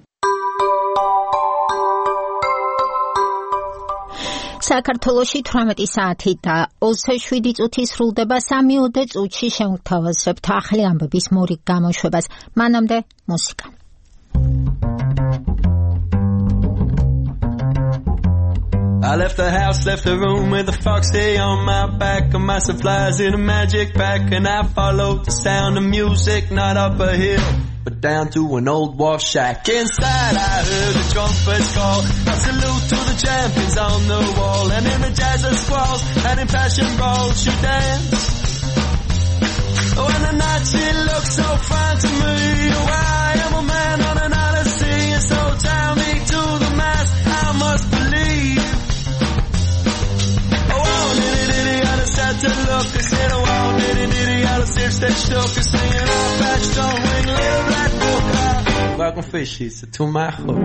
საქართველოში 18 საათი და 27 წუთი სრულდება. 3-4 წუთში შევთავაზებთ ახალი ამბების მორიგ გამოშვებას. მანამდე მუსიკა. I left the house, left the room with a foxy on my back and my supplies in a magic pack, and I followed the sound of music, not up a hill but down to an old wharf shack. Inside I heard the trumpets call, a salute to the champions on the wall, and in the jazz of squalls and in fashion brawls she danced. Oh, and the night she looked so fine to me. Oh, I am a man on an odyssey, and so tie me to the mast, I must believe. Oh, diddy, I just had to look, I said, oh, diddy, I just they shook, I singing all back, don't ring, little black book. Welcome fishies to my hook.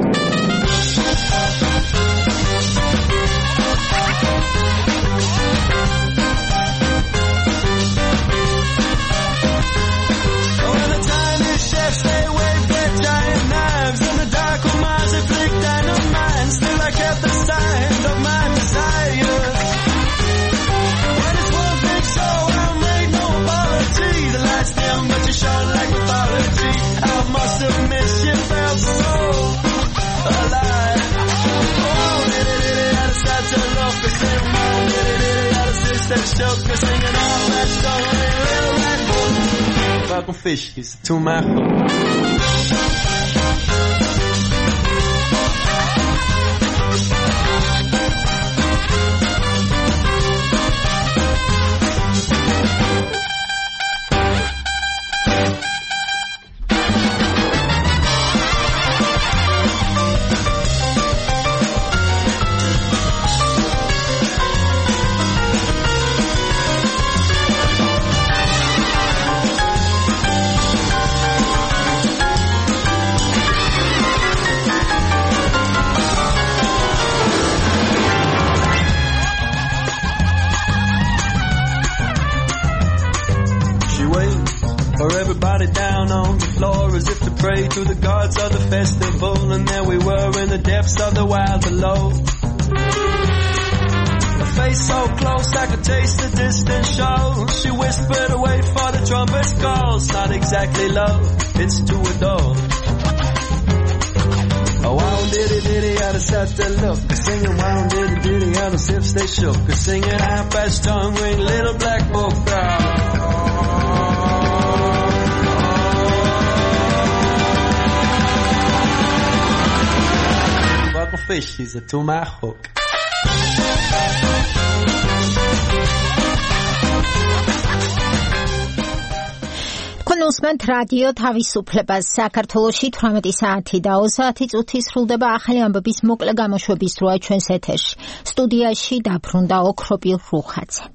Oh, and the tiny chefs, they wave their giant knives, and the dark ones, they flick dynamite. Still I kept the sign of my desire. When it's one thing, so I made no apology. The lights dim, but you shone like mythology. I must have missed you, felt so alive. Oh, diddy, I just had to look, I said, oh, diddy, I just said, shook, I singing all that story, little black book. Welcome fishies to my hook. Down on the floor as if to pray to the gods of the festival, and there we were in the depths of the wild below. A face so close I could taste the distant show. She whispered away for the trumpet's calls. Not exactly love, it's to adore. Oh, wow, diddy, I just had to look. Singing, wow, diddy, I just if they shook. Singing, half-past tongue ring, little black book. Fishies to my hook. უსმენთ რადიო თავისუფლებას. საქართველოში 18 საათი და 20 წუთი სრულდება ახალი ამბების მოკლე გამოშვების დროა ჩვენს ეთერში. სტუდიაში დაბრუნდა ოქროპილ რუხაძე.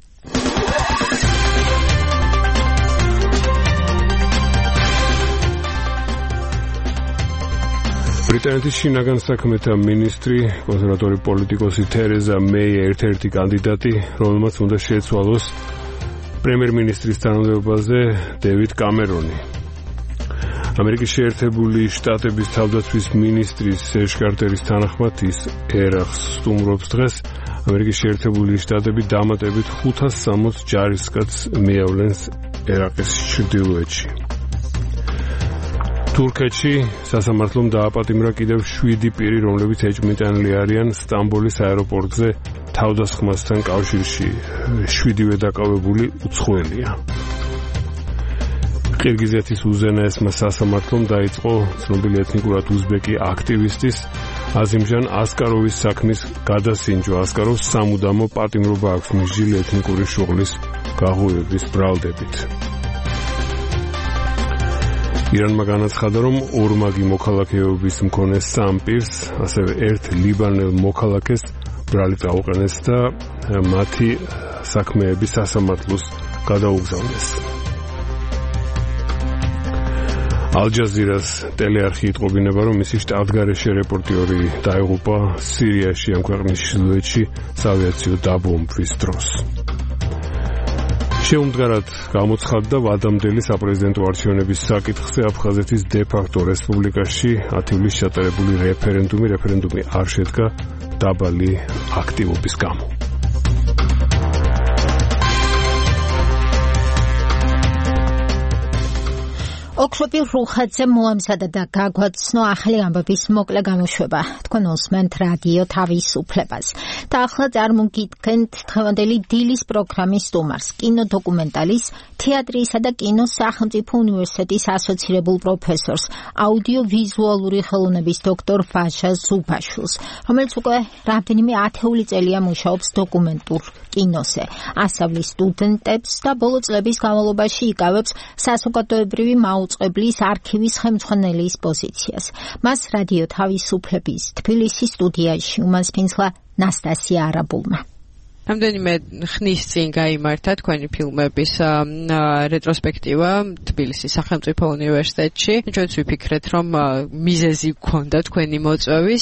ბრიტანეთის შინაგან საქმეთა მინისტრი, კონსერვატორი პოლიტიკოსი თერეზა მეი ერთ-ერთი კანდიდატი, რომელმაც უნდა შეეცვალოს პრემიერ-მინისტრის თანამდებობაზე დევიდ კამერონი. ამერიკის შეერთებული შტატების თავდაცვის მინისტრის სერჟ კარტერის თანახმად ის ერაყს სტუმრობს დღეს. ამერიკის შეერთებული შტატები დამატებით 560 ჯარისკაცს მიავლენს ერაყის ჩრდილოეთში. თურქეთში სასამართლომ დააპატიმრა კიდევ 7 პირი, რომლებიც ეჭვმიტანილი არიან სტამბოლის აეროპორტზე თავდასხმასთან კავშირში. 7-ვე დაკავებული უცხოელია. ყირგიზეთის უზენაესმა სასამართლომ დაიწყო ცნობილი ეთნიკურად უზბეკი აქტივისტის აზიმჟან ასკაროვის საქმის გადასინჯვა. ასკაროვს სამუდამო პატიმრობა აქვს მსჯილი ეთნიკური შუღლის გაღვივების ბრალდებით. ირანმა განაცხადა, რომ ორმაგი მოქალაქეობის მქონე 3 პირს, ასევე ერთ ლიბანელ მოქალაქეს ბრალი წაუყენეს და მათი საქმეები სასამართლოს გადაუგზავნეს. ალ-ჯაზირას ტელეარხი იტყობინება, რომ მისი შტატგარეშე რეპორტიორი დაიღუპა სირიაში, ამ ქვეყნის ჩრდილოეთში საავიაციო დაბომბვის დროს. შეუმდგარად გამოცხადდა ვადამდელი საპრეზიდენტო არჩევნების საკითხზე აფხაზეთის დე-ფაქტო რესპუბლიკაში 10 ივლისს ჩატარებული რეფერენდუმი არ შედგა დაბალი აქტივობის გამო. ოქროპილ რუხაძე მოამზადა და გაგვაცნო ახალი ამბების მოკლე გამოშვება. თქვენ უსმენთ რადიო თავისუფლებას. და ახლა წარმოგიდგენთ დღევანდელი დილის პროგრამის სტუმარს, კინოდოკუმენტალის, თეატრისა და კინოს სახელმწიფო უნივერსიტეტის ასოცირებულ პროფესორს, აუდიოვიზუალური ხელოვნების დოქტორ ვაჟა ზუბაშვილს, რომელიც უკვე რამდენიმე ათეული წელია მუშაობს დოკუმენტურ კინოზე. ასწავლის სტუდენტებს და ბოლო წლების განმავლობაში იკავებს საზოგადოებრივი მაუწყებლის არქივის ხელმძღვანელის პოზიციას. მას რადიო თავისუფლების თბილისის სტუდიაში უმასპინძლა ნასტასია არაბულმა. რამდენიმე ხნის წინ გაიმართა თქვენი ფილმების რეტროსპექტივა თბილისის სახელმწიფო უნივერსიტეტში. ჩვენც ვიფიქრეთ, რომ მიზეზი გქონდა თქვენი მოწვევის.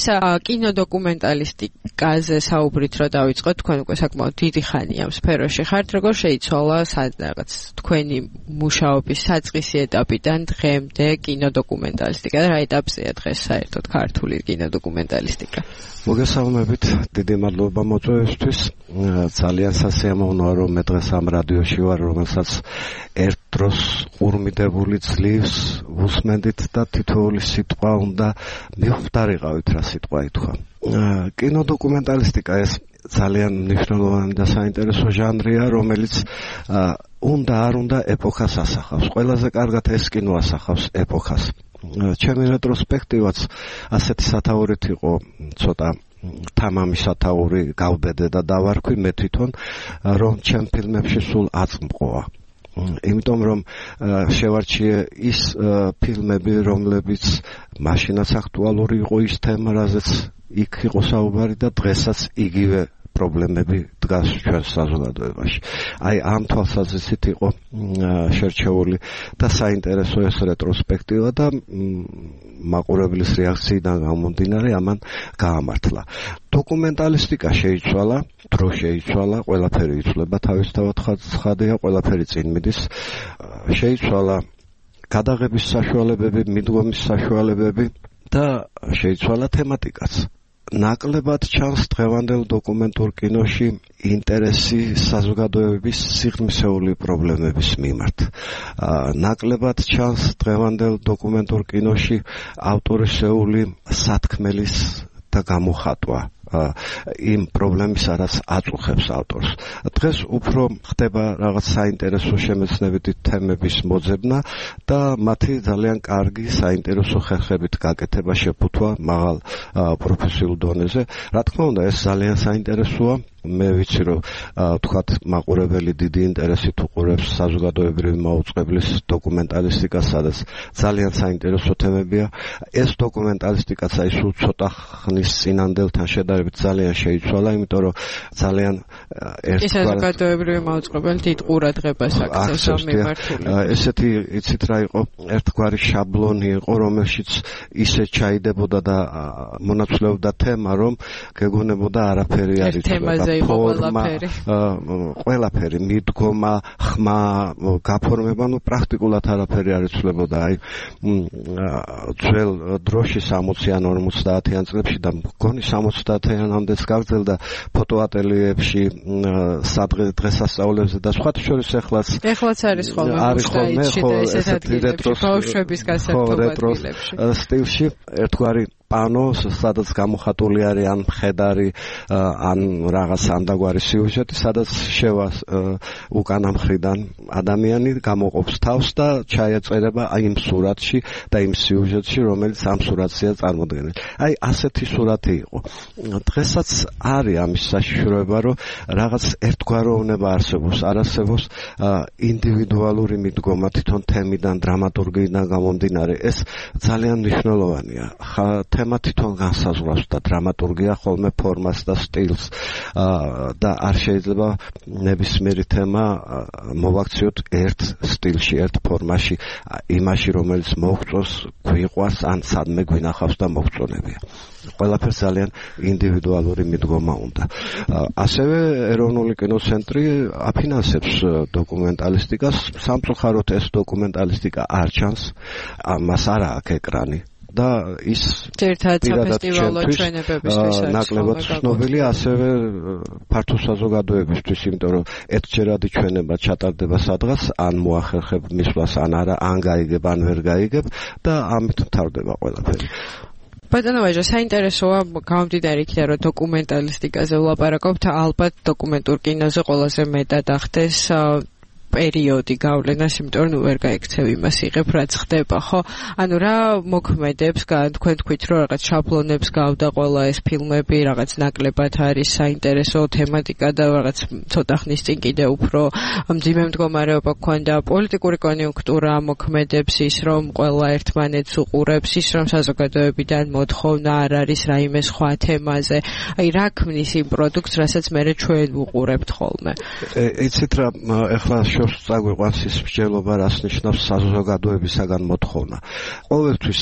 კინოდოკუმენტალისტიკაზე საუბრით რო დავიწყოთ, თქვენ უკვე საკმაოდ დიდი ხანია ამ სფეროში ხართ, როგორ შეიცვალა რაღაც თქვენი მუშაობის საწყისი ეტაპიდან დღემდე კინოდოკუმენტალისტიკა და რა ეტაპზეა დღეს საერთოდ ქართული კინოდოკუმენტალისტიკა? მოგესალმებით, დიდი მადლობა მოწვევისთვის. ძალიან სასიამოვნოა, რომ მე დღეს ამ რადიოში ვარ, რომელსაც ერთ დროს ყურმიდებული ძლივს ვუსმენდით და თითოეული სიტყვა უნდა მიხვდარიყავით, რა სიტყვა ითქვა. კინოდოკუმენტალისტიკა ეს ძალიან მნიშვნელოვანი და საინტერესო ჟანრია, რომელიც უნდა არ უნდა ეპოქას ასახავს. ყველაზე კარგად ეს კინო ასახავს ეპოქას. ჩემი რეტროსპექტივაც ასეთი სათაურით იყო, ცოტა თამამი სათაური გავბედე და დავარქვი მე თვითონ, რომ ჩემ ფილმებში სულ აწმყოა. იმიტომ რომ შევარჩიე ის ფილმები, რომლებიც მაშინაც აქტუალური იყო ის თემა, რაზეც იქ იყო საუბარი და დღესაც იგივე პრობლემები დგას ჩვენს საზოგადოებაში. აი ამ თვალსაზრისით იყო შერჩეული და საინტერესო ეს რეტროსპექტივა და მაყურებლის რეაქციიდან გამომდინარე ამან გაამართლა. დოკუმენტალისტიკა შეიცვალა, დრო შეიცვალა, ყველაფერი იცვლება თავისთავად ხადია, ყველაფერი წინ მიდის. შეიცვალა გადაღების საშუალებები, მიდგომის საშუალებები და შეიცვალა თემატიკაც. ნაკლებად ჩანს დღევანდელ დოკუმენტურ კინოში ინტერესი საზოგადოების სიღრმისეული პრობლემების მიმართ. ნაკლებად ჩანს დღევანდელ დოკუმენტურ კინოში ავტორისეული სათქმელის და გამოხატვა იმ პრობლემისა, რაც აწუხებს ავტორს. დღეს უფრო ხდება რაღაც საინტერესო შემეცნებითი თემების მოძებნა და მათი ძალიან კარგი საინტერესო ხერხებით გაკეთება, შეფუთვა მაღალ პროფესიულ დონეზე. რა თქმა უნდა, ეს ძალიან საინტერესოა მე ვიცი რომ თქვათ მაყურებელი დიდი ინტერესით უყურებს საზოგადოებრივი მაუწყებლის დოკუმენტალისტიკას, სადაც ძალიან საინტერესო თემებია. ეს დოკუმენტალისტიკაც აი სულ ცოტა ხნის წინანდელთან შედარებით ძალიან შეიცვალა, იმიტომ რომ ძალიან ეს საზოგადოებრივი მაუწყებელი დიდ ყურადღებას აქცევს მიმართული. ესეთი იცით რა იყო, ერთგვარი შაბლონი იყო, რომელშიც ისე ჩაიდებოდა და მონაცვლეობდა თემა, რომ გეგონებოდა არაფერი არ იცოდა. ყველაფერი, მიდგომა, ხმა, გაფორმება, პრაქტიკულად არაფერი არ იცვლებოდა. აი ძველ დროში 60-იან 50-იან წლებში და მგონი 70-იანამდეც გაგრძელდა ფოტოატელიეებში, დღესასწაულებზე და სხვათა შორის ეხლაც არის ხოლმე მუშაიჩი და ესეთ ადგილებში, ბავშვების გასართობ ადგილებში. სტილში ერთგვარი პანო, სადაც გამოხატული არის ან მხედარი, ან რაღაც ამდაგვარი სიუჟეტი, სადაც შევა უკანა მხრიდან ადამიანი გამოყოფს თავს და ჩაეწერება აი იმ სურათში და იმ სიუჟეტში, რომელიც ამ სურათზეა წარმოდგენილი. აი ასეთი სურათი იყო. დღესაც არის ამის საშიშროება, რომ რაღაც ერთგვაროვნება არსებობს, არ არსებობს ინდივიდუალური მიდგომა თვითონ თემიდან, დრამატურგიიდან გამომდინარე. ეს ძალიან მნიშვნელოვანია. თემა თვითონ განსაზღვრავს და დრამატურგია ხოლმე ფორმას და სტილს და არ შეიძლება ნებისმიერი თემა მოვაქციოთ ერთ სტილში, ერთ ფორმაში, იმაში, რომელიც მოგწონს, გვიყვარს ან სადმე გვინახავს და მოგწონებია. ყველაფერს ძალიან ინდივიდუალური მიდგომა უნდა. ასევე ეროვნული კინოცენტრი აფინანსებს დოკუმენტალისტიკას. სამწუხაროდ ეს დოკუმენტალისტიკა არ ჩანს, მას არ აქვს ეკრანი. და ის ფესტივალო ჩვენებებისთვის ნაკლებად ცნობილი, ასევე ფართო საზოგადოებისთვის, იმიტომ რომ ერთჯერადი ჩვენება ჩატარდება სადღაც, ან მოახერხებ მისვლას, ან არა, ან გაიგებ, ან ვერ გაიგებ და ამით მთავრდება ყველაფერი. ბატონო ვაჟა, საინტერესოა გამომდინარე იქიდან, რომ დოკუმენტალისტიკაზე ვლაპარაკობთ, ალბათ დოკუმენტურ კინოზე ყველაზე მეტად ახდეს პერიოდი გავლენას, იმიტომ რომ ვერ გაიქცევ იმას იღებ, რაც ხდება, ხო? ანუ რა მოქმედებს, თქვენ თქვით, რომ რაღაც შაბლონებს გავდა ყველა ეს ფილმები, რაღაც ნაკლებად არის საინტერესო თემატიკა და რაღაც ცოტა ხნის წინ კიდე უფრო მძიმე მდგომარეობა გქონდა, პოლიტიკური კონიუნქტურა მოქმედებს, ის რომ ყველა ერთმანეთს უყურებს, ის რომ საზოგადოებიდან მოთხოვნა არ არის რაიმე სხვა თემაზე. აი რა ქმნის იმ პროდუქტს, რასაც მე ჩვენ ვუყურებთ ხოლმე. იცით რა, ეხლა წაგვიყვანს ის მსჯელობა, რას ნიშნავს საზოგადოებისაგან მოთხოვნა. ყოველთვის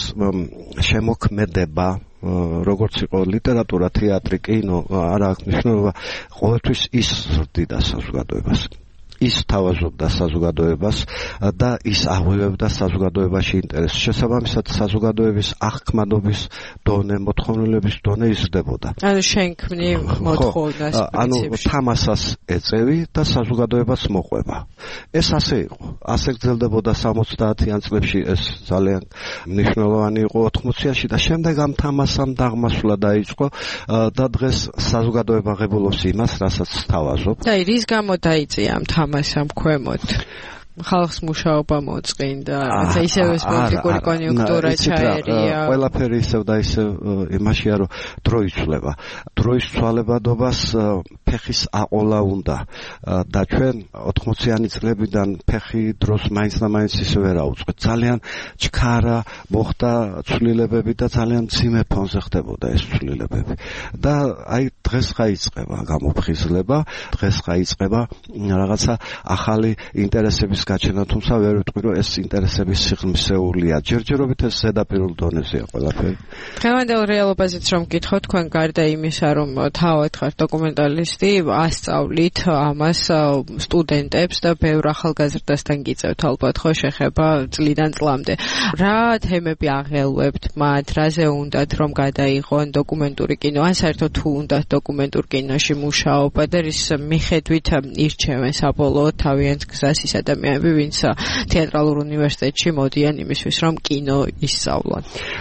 შემოქმედება, როგორც იყო ლიტერატურა, თეატრი, კინო, არ აქვს მნიშვნელობა, ყოველთვის ის ზრდიდა საზოგადოებას. ის თავაზობდა საზოგადოებას და ის აღვივებდა საზოგადოებაში ინტერესს. შესაბამისად, საზოგადოების აღქმადობის დონე, მოთხოვნილების დონე იზრდებოდა. ანუ შენქმნი მოთხოვნას ანუ თამასას ეწევი და საზოგადოებას მოყვება. ეს ასე იყო. ასე გრძელდებოდა 70-იან წლებში, ეს ძალიან მნიშვნელოვანი იყო 80-იანში და შემდეგ ამ თამასამ დაღმასვლა დაიწყო და დღეს საზოგადოება ღებულობს იმას, რასაც თავაზობ. და რის გამო დაიწია ამ თამასამ ქვემოთ? ხალხს მუშაობა მოწყინდა, რაცა ისევ ეს პოლიტიკური კონიუნქტურა ჩაერია. ყველაფერი ისევ და ისევ იმაშია, რომ დრო იცვლება. დროის ცვალებადობას ფეხის აყოლა უნდა და ჩვენ 80-იანი წლებიდან ფეხი დროს მაინც და მაინც ისე ვერ აუწყეთ. ძალიან ჩქარა მოხდა ცვლილებები და ძალიან მძიმე ფონზე ხდებოდა ეს ცვლილებები. და აი დღეს გაიწყება გამოფხიზლება, დღეს გაიწყება რაღაცა ახალი ინტერესების გაჩენა, თუმცა ვერ ვიტყვი, რომ ეს ინტერესების სიღრმისეულია. ჯერჯერობით ეს ზედაპირულ დონეზეა ყველაფერი. დღევანდელ რეალობაზეც რომ გითხოთ, თქვენ გარდა იმისა, რომ თავად ხართ დოკუმენტალისტი, ასწავლით ამას სტუდენტებს და ბევრ ახალგაზრდასთან გიწევთ ალბათ ხო შეხება წლიდან წლამდე. რა თემები აღელვებთ მათ, რაზე უნდათ რომ გადაიღონ დოკუმენტური კინო, ან საერთოდ თუ უნდათ დოკუმენტურ კინოში მუშაობა და რის მიხედვით ირჩევენ საბოლოოდ თავიანთ გზას ის ადამიანები, ვინც თეატრალურ უნივერსიტეტში მოდიან იმისთვის, რომ კინო ისწავლონ.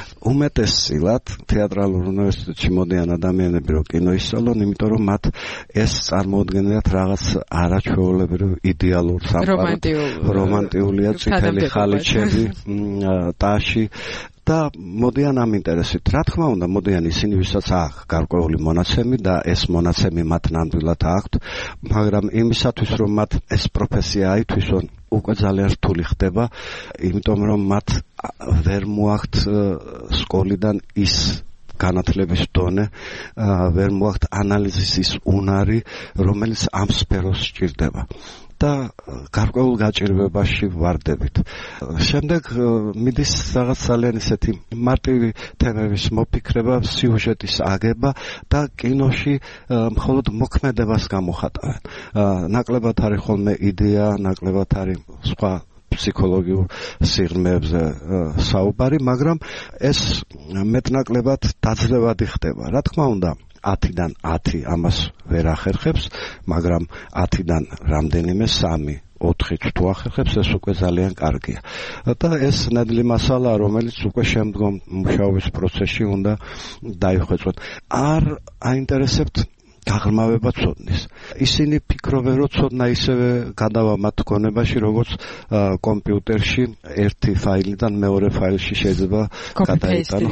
უმეტესწილად თეატრალურ უნივერსიტეტში მოდიან ადამიანები, რომ კინო ისწავლონ, იმიტომ რომ მათ ეს წარმოუდგენლად რაღაც არაჩვეულებრივ იდეალურ სამყაროდ რომანტიულია, წითელი ხალიჩები, ტაში და მოდიან ამ ინტერესით. რა თქმა უნდა, მოდიან ისინი, ვისაც აქვს გარკვეული მონაცემი და ეს მონაცემი მათ ნამდვილად აქვთ, მაგრამ იმისათვის, რომ მათ ეს პროფესია აითვისონ, უკვე ძალიან რთული ხდება, იმიტომ რომ მათ ვერ მოაქვთ სკოლიდან ის განათლების დონე, ვერ მოაქვთ ანალიზის ის უნარი, რომელიც ამ სფეროს სჭირდება. და გარკვეულ გაჭირვებაში ვარდებით. შემდეგ მიდის რაღაც ძალიან ისეთი მარტივი თემების მოფიქრება, სიუჟეტის აგება და კინოში მხოლოდ მოქმედებას გამოხატავენ. ნაკლებად არის ხოლმე იდეა, ნაკლებად არის სხვა ფსიქოლოგიურ სიღრმეებზე საუბარი, მაგრამ ეს მეტნაკლებად დაძლევადი ხდება. რა თქმა უნდა, 10-დან 10 ამას ვერ ახერხებს, მაგრამ 10-დან რამდენიმე 3-4 თუ ახერხებს, ეს უკვე ძალიან კარგია. და ეს ნედლი მასალა, რომელიც უკვე შემდგომ მუშაობის პროცესში უნდა დაიხვეწოთ. არ აინტერესებთ გაღრმავება ცოდნის. ისინი ფიქრობენ, რომ ცოდნა ისევე გადავა მათ გონებაში, როგორც კომპიუტერში ერთი ფაილიდან მეორე ფაილში შეიძლება გადაიტანო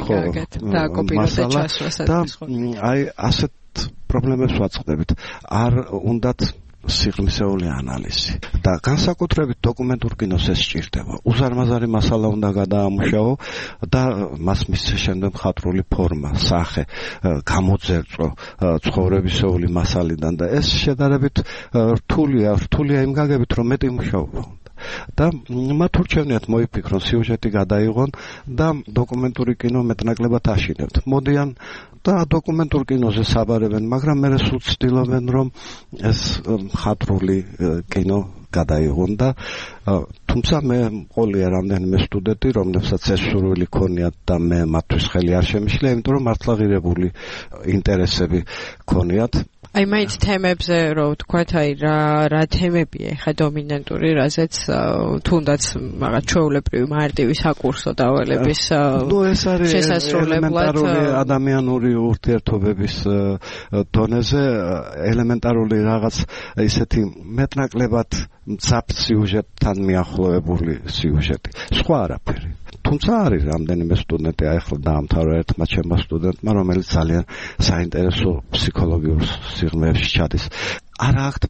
მასალა და აი ასეთ პრობლემებს ვაწყდებით. არ უნდათ სიღრმისეული ანალიზი და განსაკუთრებით დოკუმენტურ კინოს ეს სჭირდება. უზარმაზარი მასალა უნდა გადაამუშავო და მას მისცეს შემდეგ მხატვრული ფორმა, სახე, გამოძერწო ცხოვრებისეული მასალიდან და ეს შედარებით რთულია იმ გაგებით, რომ მეტი მუშაობა და მათ ურჩევნიათ მოიფიქრონ, სიუჟეტი გადაიღონ და დოკუმენტური კინო მეტნაკლებად აშინებთ. მოდიან და დოკუმენტურ კინოზე საბარებენ, მაგრამ მე სულ ცდილობენ, რომ ეს მხატვრული კინო გადაიღონ და თუმცა მე მყოლია რამდენიმე სტუდენტი, რომლებსაც ეს სურვილი ქონიათ და მე მათთვის ხელი არ შემიშლია, იმიტომ რომ მართლა ღირებული ინტერესები ქონიათ. აი მაინც თემებზე რო ვთქვათ, აი რა თემებია ხა დომინანტური, რაზეც თუნდაც რაღაც ჩვეულებრივი მარტივი საკურსო დავალების შესასრულებლად ადამიანური ურთიერთობების დონეზე ელემენტარული რაღაც ისეთი მეტნაკლებად მძაფ სიუჟეტთან მიახლოებული სიუჟეტი. სხვა არაფერი. თუმცა არის რამდენიმე სტუდენტი, ახლა დაამთავრა ერთმა ჩემმა სტუდენტმა, რომელიც ძალიან საინტერესო ფსიქოლოგიურ სიღრმეებში ჩადის. არ აქვთ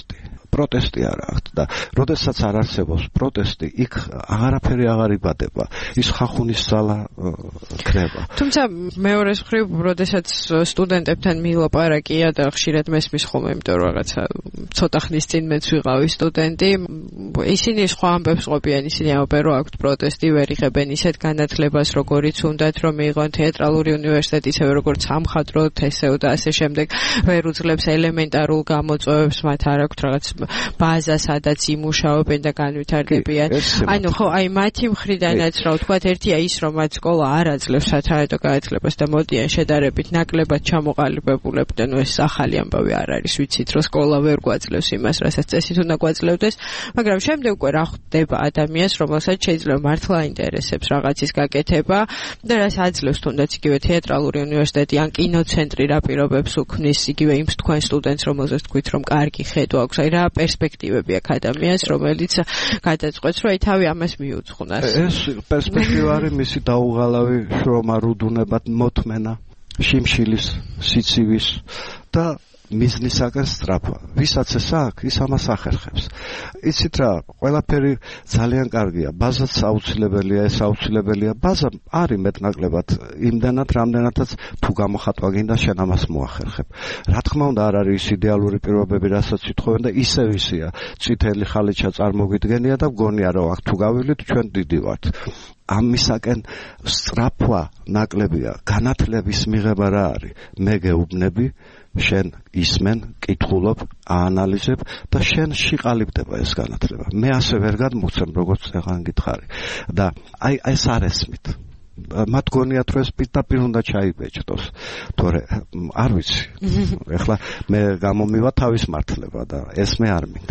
პროტესტი არ აქვთ და როდესაც არ არსებობს პროტესტი, იქ აღარაფერი აღარ იბადება. ის ხახუნის ზალა ქრება. თუმცა მეორეს მხრივ, როდესაც სტუდენტებთან მილაპარაკია და ხშირად მესმის ხოლმე, იმიტომ რომ რაღაცა ცოტა ხნის წინ მეც ვიყავი სტუდენტი, ისინი სხვა ამბებს ყოფიან, ისინი ამბობენ, რომ აქვთ პროტესტი, ვერ იღებენ ისეთ განათლებას, როგორიც უნდათ, რომ მიიღონ თეატრალური უნივერსიტეტი, ისევე როგორც სამხატვრო თესეო და ასე შემდეგ, ვერ უძლებს ელემენტარულ გამოწვევებს, მათ არ აქვთ რაღაც ბაზა, სადაც იმუშაობენ და განვითარდებიან. ანუ ხო, აი მათი მხრიდანაც რა ვთქვათ, ერთია ის, რომ მათ სკოლა არ აძლევს სათაედო განათლებას და მოდიან შედარებით ნაკლებად ჩამოყალიბებულები და ნუ ეს ახალი ამბავი არ არის, ვიცით, რომ სკოლა ვერ გვაძლევს იმას, რასაც წესით უნდა გვაძლევდეს, მაგრამ შემდეგ უკვე რა ხდება ადამიანს, რომელსაც შეიძლება მართლა აინტერესებს რაღაცის გაკეთება და რაც აძლევს თუნდაც იგივე თეატრალური უნივერსიტეტი ან კინოცენტრი რა პირობებს უქმნის იგივე იმ თქვენ სტუდენტს, რომელზეც თქვით, რომ კარგი ხედვა აქვს, აი რა პერსპექტივები აქვს ადამიანს, რომელიც გადაწყვეტს, რომ აი თავი ამას მიუძღვნას. ეს პერსპექტივა არის მისი დაუღალავი შრომა, რუდუნებად მოთმენა, შიმშილის, სიცივის და მიზნისაგან სწრაფვა. ვისაც ეს აქვს, ის ამას ახერხებს. იცით რა, ყველაფერი ძალიან კარგია. ბაზაც აუცილებელია, ეს აუცილებელია. ბაზა არის მეტნაკლებად იმდანაც, რამდენადაც თუ გამოხატვა გინდა, შენ ამას მოახერხებ. რა თქმა უნდა, არ არის ის იდეალური პირობები, რასაც ვითხოვენ და ისევ ისეა. წითელი ხალიჩა წარმოგიდგენია და გონია, რომ აქ თუ გავივლით, ჩვენ დიდი ვართ. ამისაკენ სწრაფვა ნაკლებია. განათლების მიღება რა არის? მე გეუბნები, შენ ისმენ, კითხულობ, აანალიზებ და შენ შიყალიბდება ეს განათლება. მე ასე ვერ გადმოგცემ, როგორც წეგან გითხარი. და აი ეს არ ესმით. მათ გონიათ, რომ ეს პირდაპირ უნდა ჩაიბეჭდოს. თორე არ ვიცი. ეხლა მე გამომივა თავის მართლება და ეს მე არ მინდა.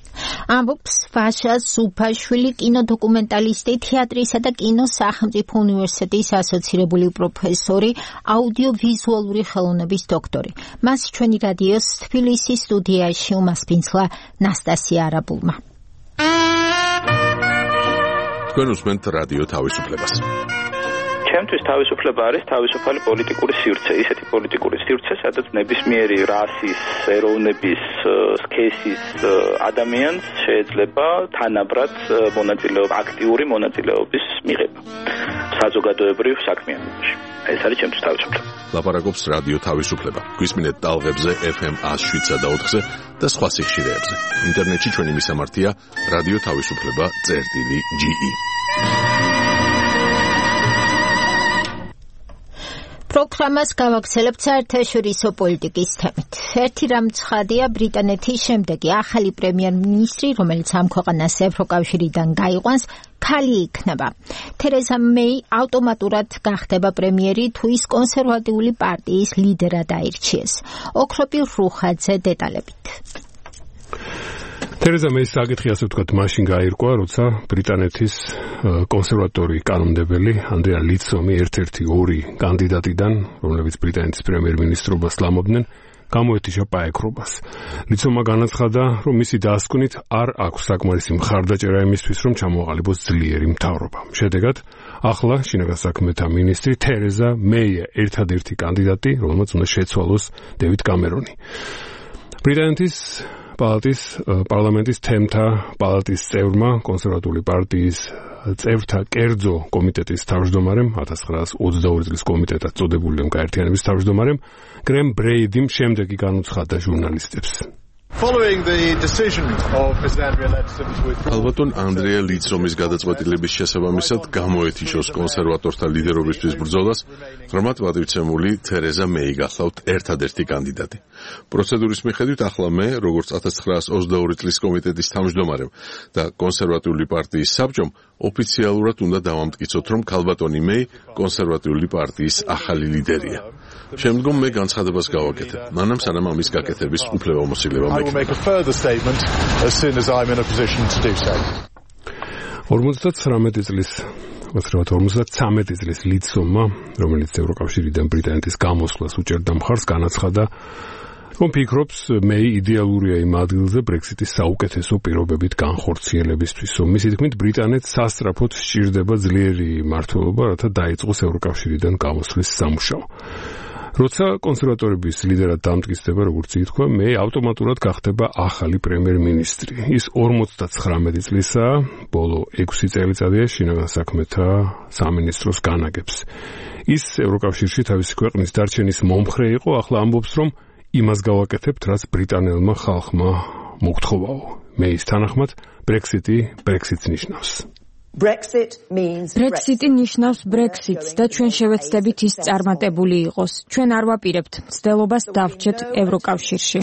ამბობს ვაშა სუფაშვილი, კინოდოკუმენტალისტი, თეატრისა და კინოს სახელმწიფო უნივერსიტეტის ასოცირებული პროფესორი, აუდიოვიზუალური ხელოვნების დოქტორი. მას ჩვენი რადიოს თბილისის სტუდიაში უმასპინძლა ნასტასია არაბულმა. თქვენ უსმენთ რადიო თავისუფლებას. ჩემთვის თავისუფლება არის თავისუფალი პოლიტიკური სივრცე, ისეთი პოლიტიკური სივრცე, სადაც ნებისმიერი რასის, ეროვნების, სქესის ადამიანს შეიძლება თანაბრად აქტიური მონაწილეობის მიღება საზოგადოებრივ საქმიანობაში. ეს არის ჩემთვის თავისუფლება. ლაპარაკობს რადიო თავისუფლება. გვისმინეთ ტალღებზე FM 107.4-ზე და სხვა სიხშირეებზე. ინტერნეტში ჩვენი მისამართია რადიო თავისუფლება.ge. პროგრამას გავაგრძელებთ საერთაშორისო პოლიტიკის თემით. ერთი რამ ცხადია, ბრიტანეთის შემდეგი ახალი პრემიერ-მინისტრი, რომელიც ამ ქვეყანას ევროკავშირიდან გაიყვანს, ქალი იქნება. თერეზა მეი ავტომატურად გახდება პრემიერი, თუ ის კონსერვატიული პარტიის ლიდერად აირჩიეს. ოქროპი რუხაძე დეტალებით. თერეზა მეის საკითხი ასე ვთქვათ მაშინ გაირკვა, როცა ბრიტანეთის კონსერვატორი კანონმდებელი ანდრეა ლიცომი ერთ-ერთი ორი კანდიდატიდან, რომლებიც ბრიტანეთის პრემიერ-მინისტრობას ლამობდნენ, გამოეთიშა პაექრობას. ლიცომა განაცხადა, რომ მისი დასკვნით არ აქვს საკმარისი მხარდაჭერა იმისთვის, რომ ჩამოაყალიბოს ძლიერი მთავრობა. შედეგად, ახლა შინაგან საქმეთა მინისტრი თერეზა მეია ერთადერთი კანდიდატი, რომელმაც უნდა შეცვალოს დევიდ კამერონი. ბრიტანეთის პარლამენტის თემთა პალატის წევრმა, კონსერვატიული პარტიის წევრთა კერძო კომიტეტის თავმჯდომარემ, 1922 წლის კომიტეტად წოდებული გაერთიანების თავმჯდომარემ, გრემ ბრეიდიმ შემდეგი განუცხადა ჟურნალისტებს. ალბათონ ანდრეა ლიცომის გადაწყვეტილების შესაბამისად გამოეთიშოს კონსერვატორთა ლიდერობისთვის ბრძოლას, ღრმად პატივცემული თერეზა მეი გახლავთ ერთადერთი კანდიდატი. პროცედურის მიხედვით ახლა მე, როგორც 1922 წლის კომიტეტის თავმჯდომარემ და კონსერვატიული პარტიის საბჭომ, ოფიციალურად უნდა დავამტკიცოთ, რომ ქალბატონი მეი კონსერვატიული პარტიის ახალი ლიდერია. შემდგომ მე განცხადებას გავაკეთებ, მანამ სანამ ამის გაკეთების უფლებამოსილება I will make a further statement as soon as I'm in a position to do so. 59 წლის ლიცომმა, რომელიც ევროკავშირიდან ბრიტანეთის გამოსვლას უჭერდა მხარს, განაცხადა, რომ ფიქრობს მეი იდეალურია იმ ადგილზე ბრექსიტის საუკეთესო პირობებით განხორციელებისთვის. მისი თქმით, ბრიტანეთს სასწრაფოდ სჭირდება ძლიერი მმართველობა, რათა დაიწყოს ევროკავშირიდან გამოსვლის სამუშაო. როცა კონსერვატორების ლიდერად დამტკიცდება, როგორც ითქვა, მეი ავტომატურად გახდება ახალი პრემიერ-მინისტრი. ის 59 წლისაა, ბოლო 6 წელიწადია შინაგან საქმეთა სამინისტროს განაგებს. ის ევროკავშირში თავისი ქვეყნის დარჩენის მომხრე იყო, ახლა ამბობს, რომ იმას გავაკეთებთ, რაც ბრიტანელმა ხალხმა მოგთხოვაო. მეის თანახმად, ბრექსიტს ნიშნავს. ბრექსიტი ნიშნავს ბრექსიტს და ჩვენ შევეცდებით ის წარმატებული იყოს. ჩვენ არ ვაპირებთ მცდელობას დავრჩეთ ევროკავშირში.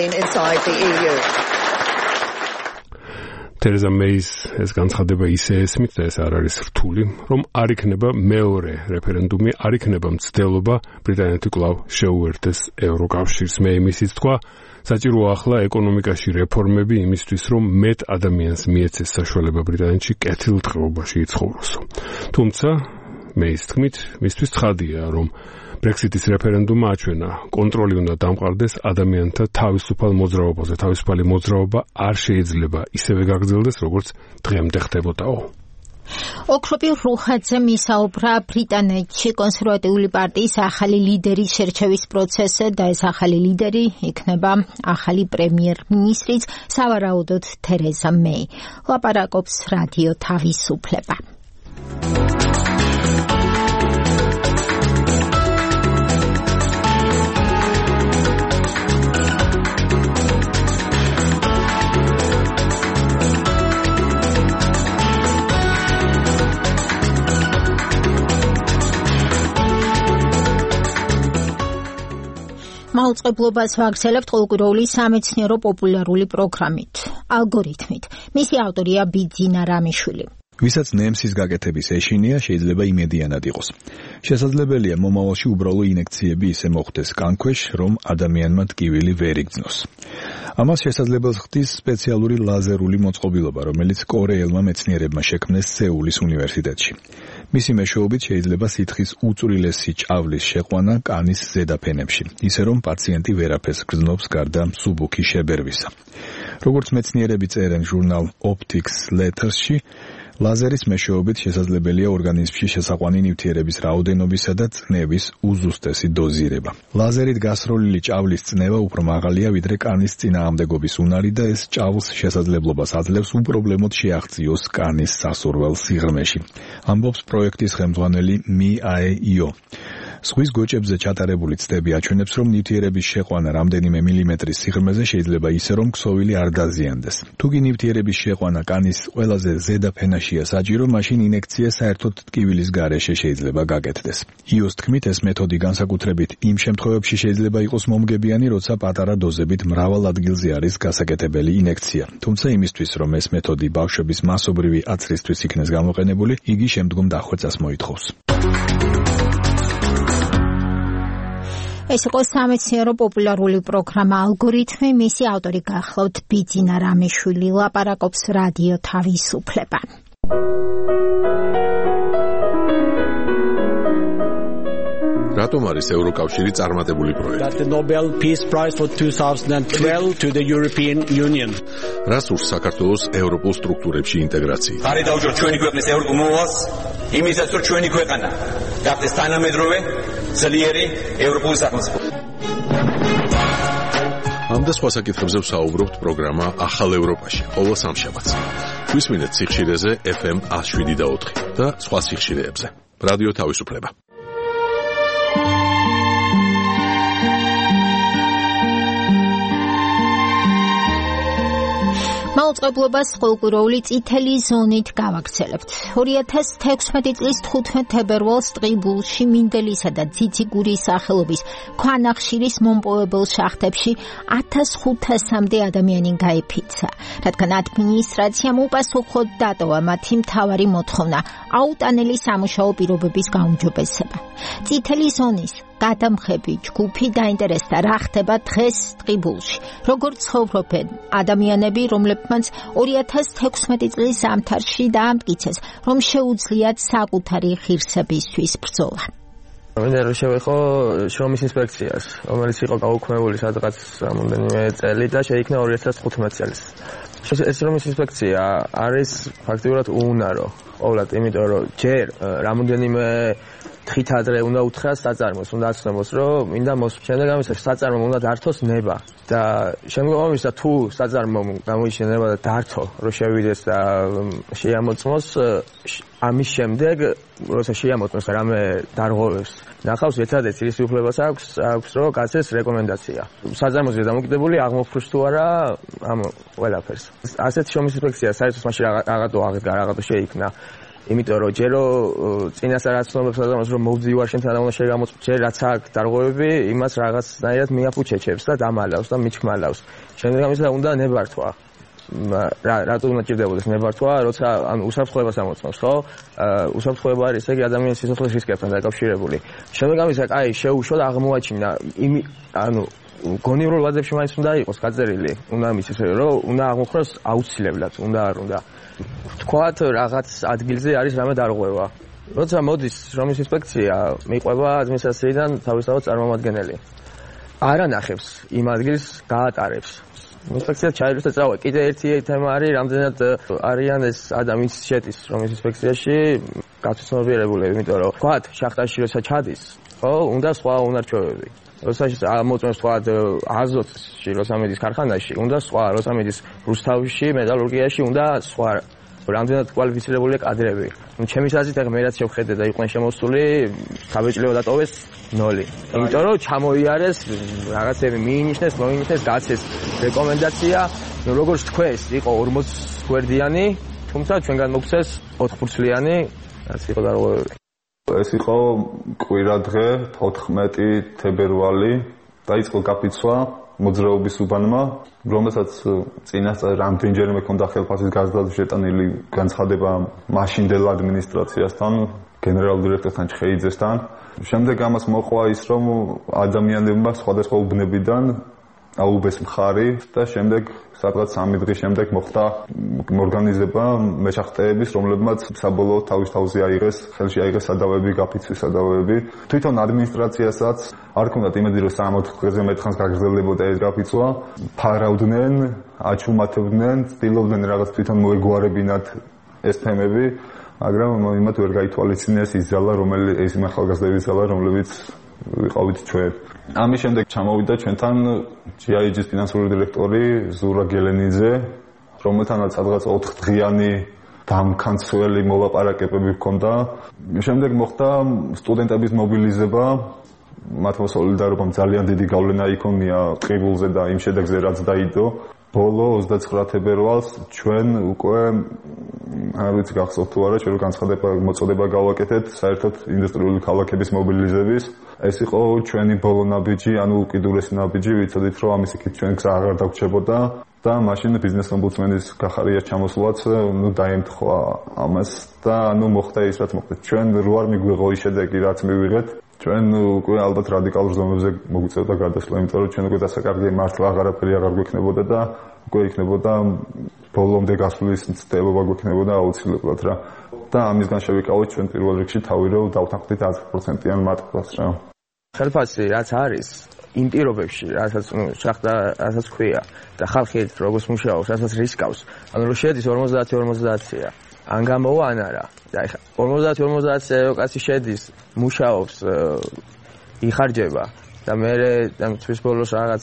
თერეზა მეის ეს განცხადება ისე ესმით და ეს არ არის რთული, რომ არ იქნება მეორე რეფერენდუმი, არ იქნება მცდელობა ბრიტანეთი კვლავ შეუერთდეს ევროკავშირს. მე იმისიც თქვა, საჭიროა ახლა ეკონომიკაში რეფორმები იმისთვის, რომ მეტ ადამიანს მიეცეს საშუალება ბრიტანეთში კეთილდღეობაში იცხოვროსო. თუმცა, მეის თქმით, მისთვის ცხადია, რომ ბრექსიტის რეფერენდუმმა აჩვენა, კონტროლი უნდა დამყარდეს ადამიანთა თავისუფალ მოძრაობაზე. თავისუფალი მოძრაობა არ შეიძლება ისევე გაგრძელდეს, როგორც დღემდე ხდებოდაო. ოქროპი რუხაძე მისაუბრა ბრიტანეთში კონსერვატიული პარტიის ახალი ლიდერის შერჩევის პროცესზე და ეს ახალი ლიდერი იქნება ახალი პრემიერ-მინისტრიც, სავარაუდოდ თერეზა მეი. ლაპარაკობს რადიო თავისუფლება. მაუწყებლობას ვაგრძელებთ ყოველკვირეული სამეცნიერო პოპულარული პროგრამით, ალგორითმით. მისი ავტორია ბიძინა რამიშვილი. ვისაც ნემსის გაკეთების ეშინია, შეიძლება იმედიანად იყოს. შესაძლებელია მომავალში უბრალო ინექციები ისე მოხდეს კანქვეშ, რომ ადამიანმა ტკივილი ვერ იგრძნოს. ამას შესაძლებელს ხდის სპეციალური ლაზერული მოწყობილობა, რომელიც კორეელმა მეცნიერებმა შექმნეს სეულის უნივერსიტეტში. მისი მეშვეობით შეიძლება სითხის უწვრილესი ჭავლის შეყვანა კანის ზედაფენებში, ისე რომ პაციენტი ვერაფერს გრძნობს გარდა მსუბუქი შებერვისა. როგორც მეცნიერები წერენ ჟურნალ Optics Letters-ში, ლაზერის მეშვეობით შესაძლებელია ორგანიზმში შესაყვანი ნივთიერების რაოდენობისა და წნევის უზუსტესი დოზირება. ლაზერით გასროლილი ჭავლის წნევა უფრო მაღალია ვიდრე კანის წინააღმდეგობის უნარი და ეს ჭავლს შესაძლებლობას აძლევს უპრობლემოდ შეაღწიოს კანის სასურველ სიღრმეში. ამბობს პროექტის ხელმძღვანელი Mi-ae-io. ზღვის გოჭებზე ჩატარებული ცდები აჩვენებს, რომ ნივთიერების შეყვანა რამდენიმე მილიმეტრის სიღრმეზე შეიძლება ისე, რომ ქსოვილი არ დაზიანდეს. თუ კი ნივთიერების შეყვანა კანის ყველაზე ზედა ფენაშია საჭირო, მაშინ ინექცია საერთოდ ტკივილის გარეშე შეიძლება გაკეთდეს. იოს თქმით, ეს მეთოდი განსაკუთრებით იმ შემთხვევებში შეიძლება იყოს მომგებიანი, როცა პატარა დოზებით მრავალ ადგილზე არის გასაკეთებელი ინექცია. თუმცა იმისთვის, რომ ეს მეთოდი ბავშვების მასობრივი აცრისთვის იქნეს გამოყენებული, იგი შემდგომ დახვეწას მოითხოვს. ეს იყო სამეცნიერო პოპულარული პროგრამა ალგორითმი, მისი ავტორი გახლავთ ბიძინა რამიშვილი, ლაპარაკობს რადიო თავისუფლება. რატომ არის ევროკავშირი წარმატებული პროექტი? That the Nobel Peace Prize for 2012 to the European Union. რას ურს საქართველოს ევროპულ სტრუქტურებში ინტეგრაცია? ხარი დავჯეროთ ჩვენი ქვეყნის ევროპულ მოვალს, იმისაც რომ ჩვენი ქვეყანა გახდეს თანამედროვე, ძლიერი ევროპული სახელმწიფო. ამ და სხვა საკითხებზე ვსაუბრობთ პროგრამა ახალ ევროპაში, ყოველ სამშაბათს. გვისმინეთ სიხშირეზე FM 107.4 და სხვა სიხშირეებზე. რადიო თავისუფლება. მაუწყებლობას ყოველკვირეული წითელი ზონით გავაგრძელებთ. 2016 წლის 15 თებერვალს ტყიბულში, მინდელისა და ციციგურის სახელობის ქვანახშირის მომპოვებელ შახტებში 1500-მდე ადამიანი გაიფიცა, რადგან ადმინისტრაციამ უპასუხოდ დატოვა მათი მთავარი მოთხოვნა აუტანელი სამუშაო პირობების გაუმჯობესება. წითელი ზონის გადამხები ჯგუფი დაინტერესდა რა ხდება დღეს ტყიბულში, როგორ ცხოვრობენ ადამიანები, რომლებმაც 2016 წლის ზამთარში დაამტკიცეს, რომ შეუძლიათ საკუთარი ღირსებისთვის ბრძოლა. მინდა რომ შევეხო შრომის ინსპექციას, რომელიც იყო გაუქმებული სადღაც რამდენიმე წელი და შეიქმნა 2015 წელს. ეს შრომის ინსპექცია არის ფაქტიურად უუნარო, ყოველად, იმიტომ რომ ჯერ რამდენიმე დღით ადრე უნდა უთხრას საწარმოს, უნდა აცნობს, რომ მინდა შემდეგ ამისა საწარმომ უნდა დართოს ნება და შემდგომ ამისა თუ საწარმომ გამოიჩინა ნება და დართო, რომ შევიდეს და შეამოწმოს, ამის შემდეგ როცა შეამოწმოს რამე დარღვევებს ნახავს ერთადერთი ის უფლებას აქვს რომ გაცეს რეკომენდაცია. საწარმოზე დამოკიდებული აღმოფხვრს თუ არა ამ ყველაფერს. ასეთ შრომის ინსპექცია საერთოდ მაშინ რაღაცო აღდგა, რაღაცო შეიქმნა. იმიტომ რომ ჯერო წინასწარ რაც ცნობებს ადამიანს რომ მოვძივარ შენთან და უნდა შეგამოწმო, ჯერ რაც აქვს დარღვევები, იმას რაღაცნაირად მიაფუჩეჩებს და დამალავს და მიჩქმალავს. შემდეგ ამისა უნდა ნებართვა. რატომ უნდა ჭირდებოდეს ნებართვა, როცა ან უსაფრთხოებას ამოწმოს, ხო? უსაფრთხოება არის ესე იგი ადამიანის სიცოცხლის რისკებთან დაკავშირებული. შემდეგ ამისა, აი, შეუშვა და აღმოაჩინა გონივრულ ვადებში მაინც უნდა იყოს გაწერილი, უნდა ამის ესე რომ უნდა აღმოხვრას აუცილებლად, უნდა არ უნდა. თქვათ რაღაც ადგილზე არის რამე დარღვევა. როცა მოდის შრომის ინსპექცია, მიყვება ადმინისტრაციიდან თავისთავად წარმომადგენელი. არ ანახებს იმ ადგილს, გაატარებს. ინსპექცია ჩაირიცხა წავა. კიდე ერთი თემა არის, რამდენად არიან ეს ადამიანის შედის შრომის ინსპექციაში გაცნობიერებული, იმიტომ რომ თქვათ შახტაში როცა ჩადის, ხო, უნდა სხვა უნარჩვევები. როცა მოწმებს თქვათ აზოტში, როცა მიდის ქარხანაში, უნდა სხვა, როცა მიდის რუსთავში, მეტალურგიაში, უნდა სხვა რამდენად კვალიფიცირებული კადრები. ჩემის აზრით, ახლა მე რაც შევხედე და იყვნენ შემოსული, საბეჭდილება დატოვეს 0. იმიტომ რომ ჩამოიარეს რაღაცები მიინიშნეს, მოინიშნეს, გაცეს რეკომენდაცია, როგორც თქვენს იყო 40 გვერდიანი, თუმცა ჩვენგან მოგცეს 4 ფურცლიანი, რაც იყო დარღვევები. ეს იყო კვირადღე 14 თებერვალი, დაიწყო გაფიცვა მოძრაობის უბანმა, რომელსაც წინასწარ რამდენჯერმე ჰქონდა ხელფასის გაზრდა შეტანილი განცხადება მაშინდელ ადმინისტრაციასთან, გენერალურ დირექტორთან ჩხეიძესთან. შემდეგ ამას მოყვა ის, რომ ადამიანებმა სხვადასხვა უბნებიდან აუბეს მხარი და შემდეგ სადღაც 3 დღის შემდეგ მოხდა ორგანიზება მეშახტეების, რომლებმაც საბოლოოდ თავის თავზე აიღეს, ხელში აიღეს სადავეები, გაფიცვის სადავეები. თვითონ ადმინისტრაციასაც არ ჰქონდათ იმედი, რომ 60 დღეზე მეტხანს გაგრძელებოდა ეს გაფიცვა. ფარავდნენ, აჩუმათებდნენ, ცდილობდნენ რაღაც თვითონ მოეგვარებინათ ეს თემები, მაგრამ იმათ ვერ გაითვალისწინეს ის ძალა, ეს ახალგაზრდების ძალა, რომლებიც ვიყავით ჩვენ. ამის შემდეგ ჩამოვიდა ჩვენთან GIG-ის ფინანსური დირექტორი ზურა გელენიძე, რომელთანაც სადღაც 4 დღიანი დამქანცველი მოლაპარაკებები ჰქონდა. შემდეგ მოხდა სტუდენტების მობილიზება. მათმა სოლიდარობამ ძალიან დიდი გავლენა იქონია ყიბულზე და იმ შედეგზე, რაც დაიდო. ბოლო 29 თებერვალს ჩვენ უკვე არ ვიცი გახსოვთ თუ არა, ჩვენ განცხადება მოწოდება გავაკეთეთ საერთოდ ინდუსტრიული ქალაქების მობილიზების. ეს იყო ჩვენი ბოლო ნაბიჯი, ანუ უკიდურესი ნაბიჯი, ვიცოდით რომ ამის იქით ჩვენ გზა აღარ დაგვრჩებოდა და მაშინ ბიზნეს ომბუდსმენის კახარია ჩამოსვლაც დაემთხვა ამას და მოხდა ის რაც მოხდა. ჩვენ რო არ მიგვიღო ის შედეგი რაც მივიღეთ, ჩვენ უკვე ალბათ რადიკალურ ზომებზე მოგვიწევდა გადასვლა, იმიტომ რომ ჩვენ უკვე დასაკარგე მართლა აღარაფერი აღარ გვექნებოდა და უკვე იქნებოდა ბოლომდე გასვლის მცდელობა გვექნებოდა აუცილებლად რა. და ამისგან შევიკავით ჩვენ პირველ რიგში თავი რომ დავთანხმდით 10%-იან მატყლას რა. ხელფასი რაც არის იმ პირობებში, რასაც შახტა, რასაც ქვია და ხალხი როგორც მუშაობს, რასაც რისკავს, ანუ რომ შედის 50-50-ია. ან გამოვა ან არა. და ეხლა 50-50-ია როკაცი შედის, მუშაობს, იხარჯება და მე თვის ბოლოს რაღაც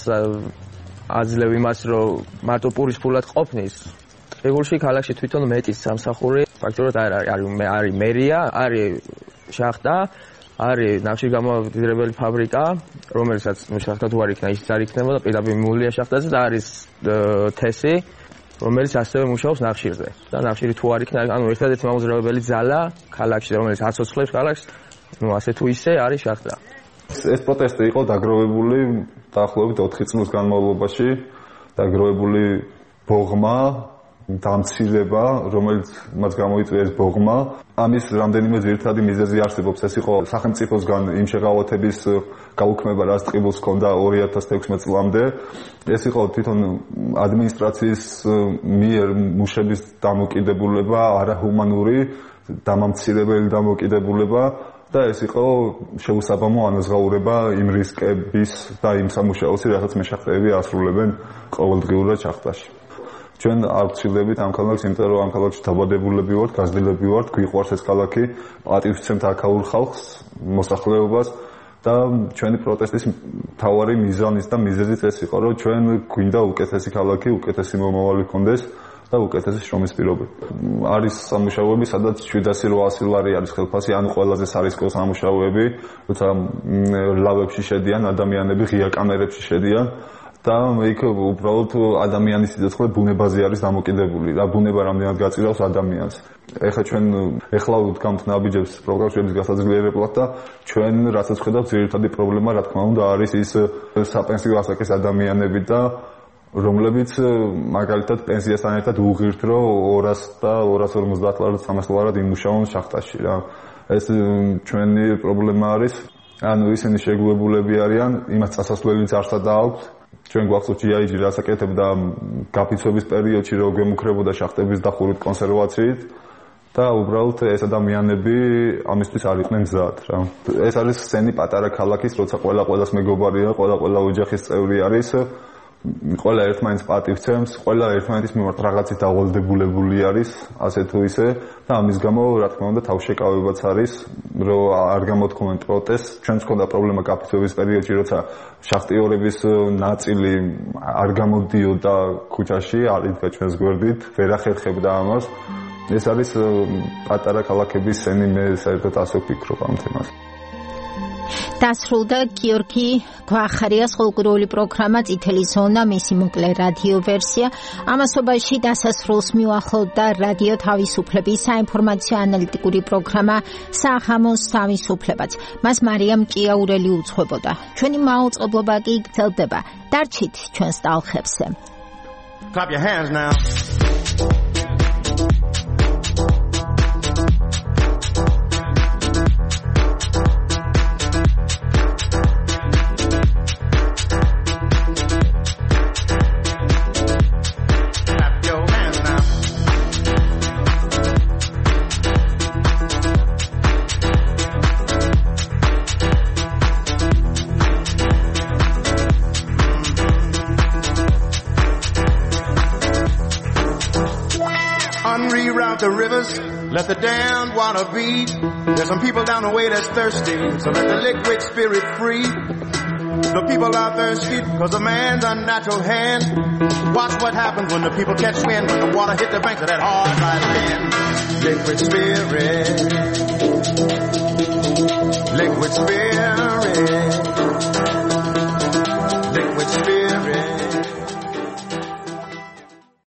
აძლევ იმას, რომ მარტო პურის ფულად ყოფნის. ეგულში ქალაქში თვითონ მეტის სამსახური ფაქტობრივად არის მერია, არის შახტა, არის ნავთობგამოადვილებელი ფაბრიკა, რომელსაც შახტა თუ არ იქნა, ის არ იქნებოდა, პირდაპირ მიულია შახტაზე და არის თესი, რომელიც ასევე მუშაობს ნახშირზე. და ნახშირი თუ არ იქნა, ანუ ერთადერთი მამოძრავებელი ძალა ქალაქში, რომელიც აცოცხლებს ქალაქს, ასე თუ ისე არის შახტა. ეს პროტესტი იყო დაგროვებული დაახლოებით 4 წლის განმავლობაში, დაგროვებული ბოღმა, დამცირება, რომელიც მას გამოიწვია ეს ბოღმა. ამის რამდენიმე ძირითადი მიზეზი არსებობს. ეს იყო სახელმწიფოსგან იმ შეღავათების გაუქმება, რაც ტყიბულს ჰქონდა 2016 წლამდე. ეს იყო თვითონ ადმინისტრაციის მიერ მუშების დამოკიდებულება, არაჰუმანური, დამამცირებელი დამოკიდებულება და ეს იყო შეუსაბამო ანაზღაურება იმ რისკების და იმ სამუშაოსი, რასაც მეშახტეები ასრულებენ ყოველდღიურად შახტაში. ჩვენ არ ვცილდებით ამ ქალაქს, იმიტომ რომ ამ ქალაქში დაბადებულები ვართ, გაზრდილები ვართ, გვიყვარს ეს ქალაქი, პატივს ვცემთ აქაურ ხალხს, მოსახლეობას და ჩვენი პროტესტის მთავარი მიზანიც და მიზეზიც ეს იყო, რომ ჩვენ გვინდა უკეთესი ქალაქი, უკეთესი მომავალი ჰქონდეს და უკეთესი შრომის პირობები. არის სამუშაოები, სადაც 700-800 ლარი არის ხელფასი, ანუ ყველაზე სარისკო სამუშაოები, როცა ლავებში შედიან ადამიანები, ღია კამერებში შედიან. და იქ უბრალოდ ადამიანის სიცოცხლე ბუნებაზე არის დამოკიდებული და ბუნება რამდენად გაწირავს ადამიანს. ეხლა ჩვენ ვდგამთ ნაბიჯებს პროგრამების გასაძლიერებლად და ჩვენ რასაც ხედავთ ძირითადი პრობლემა რა თქმა უნდა არის ის საპენსიო ასაკის ადამიანები და რომლებიც მაგალითად პენსიასთან ერთად უღირთ რომ 200 და 250 ლარად 300 ლარად იმუშაონ შახტაში რა. ეს ჩვენი პრობლემა არის. ანუ ისინი შეგუებულები არიან, იმას წასასვლელიც არ სადააქვთ. ჩვენ გვახსოვთ GIG რას აკეთებდა გაფიცვების პერიოდში, რომ გვემუქრებოდა შახტების დახურით კონსერვაციით და უბრალოდ ეს ადამიანები ამისთვის არ იყვნენ მზად რა. ეს არის სცენი პატარა ქალაქის, როცა ყველას მეგობარია, ყველა ოჯახის წევრი არის, ყველა ერთმანეთს პატივცემს, ყველა ერთმანეთის მიმართ რაღაცით დავალდებულებული არის, ასე თუ ისე და ამის გამო რა თქმა უნდა თავშეკავებაც არის, რომ არ გამოთქვამენ პროტესტს. ჩვენც ჰქონდა პრობლემა გაფიცვების პერიოდში, როცა შახტიორების ნაწილი არ გამოდიოდა ქუჩაში, არ იდგა ჩვენს გვერდით, ვერ ახერხებდა ამას. ეს არის პატარა ქალაქების სცენი, მე საერთოდ ასე ვფიქრობ ამ თემას. დასრულდა გიორგი გვახარიას ხალხური პროგრამა წითელი ზონა, მისი მოკლე რადიო ვერსია. ამასობაში დასასრულს მიუახლოვდა რადიო თავისუფლების საინფორმაციო ანალიტიკური პროგრამა საღამოს თავისუფლებაც. მას მარიამ ჭიაურელი უძღვებოდა. ჩვენი მაუწყებლობა კი გრძელდება. დარჩით ჩვენს ტალღებზე. Clap your hands now. Run, reroute the rivers, let the damned water be. There's some people down the way that's thirsty, so let the liquid spirit free. The people are thirsty because of man's unnatural hand. Watch what happens when the people catch wind, when the water hit the banks of that hard, dry land. Liquid spirit, liquid spirit.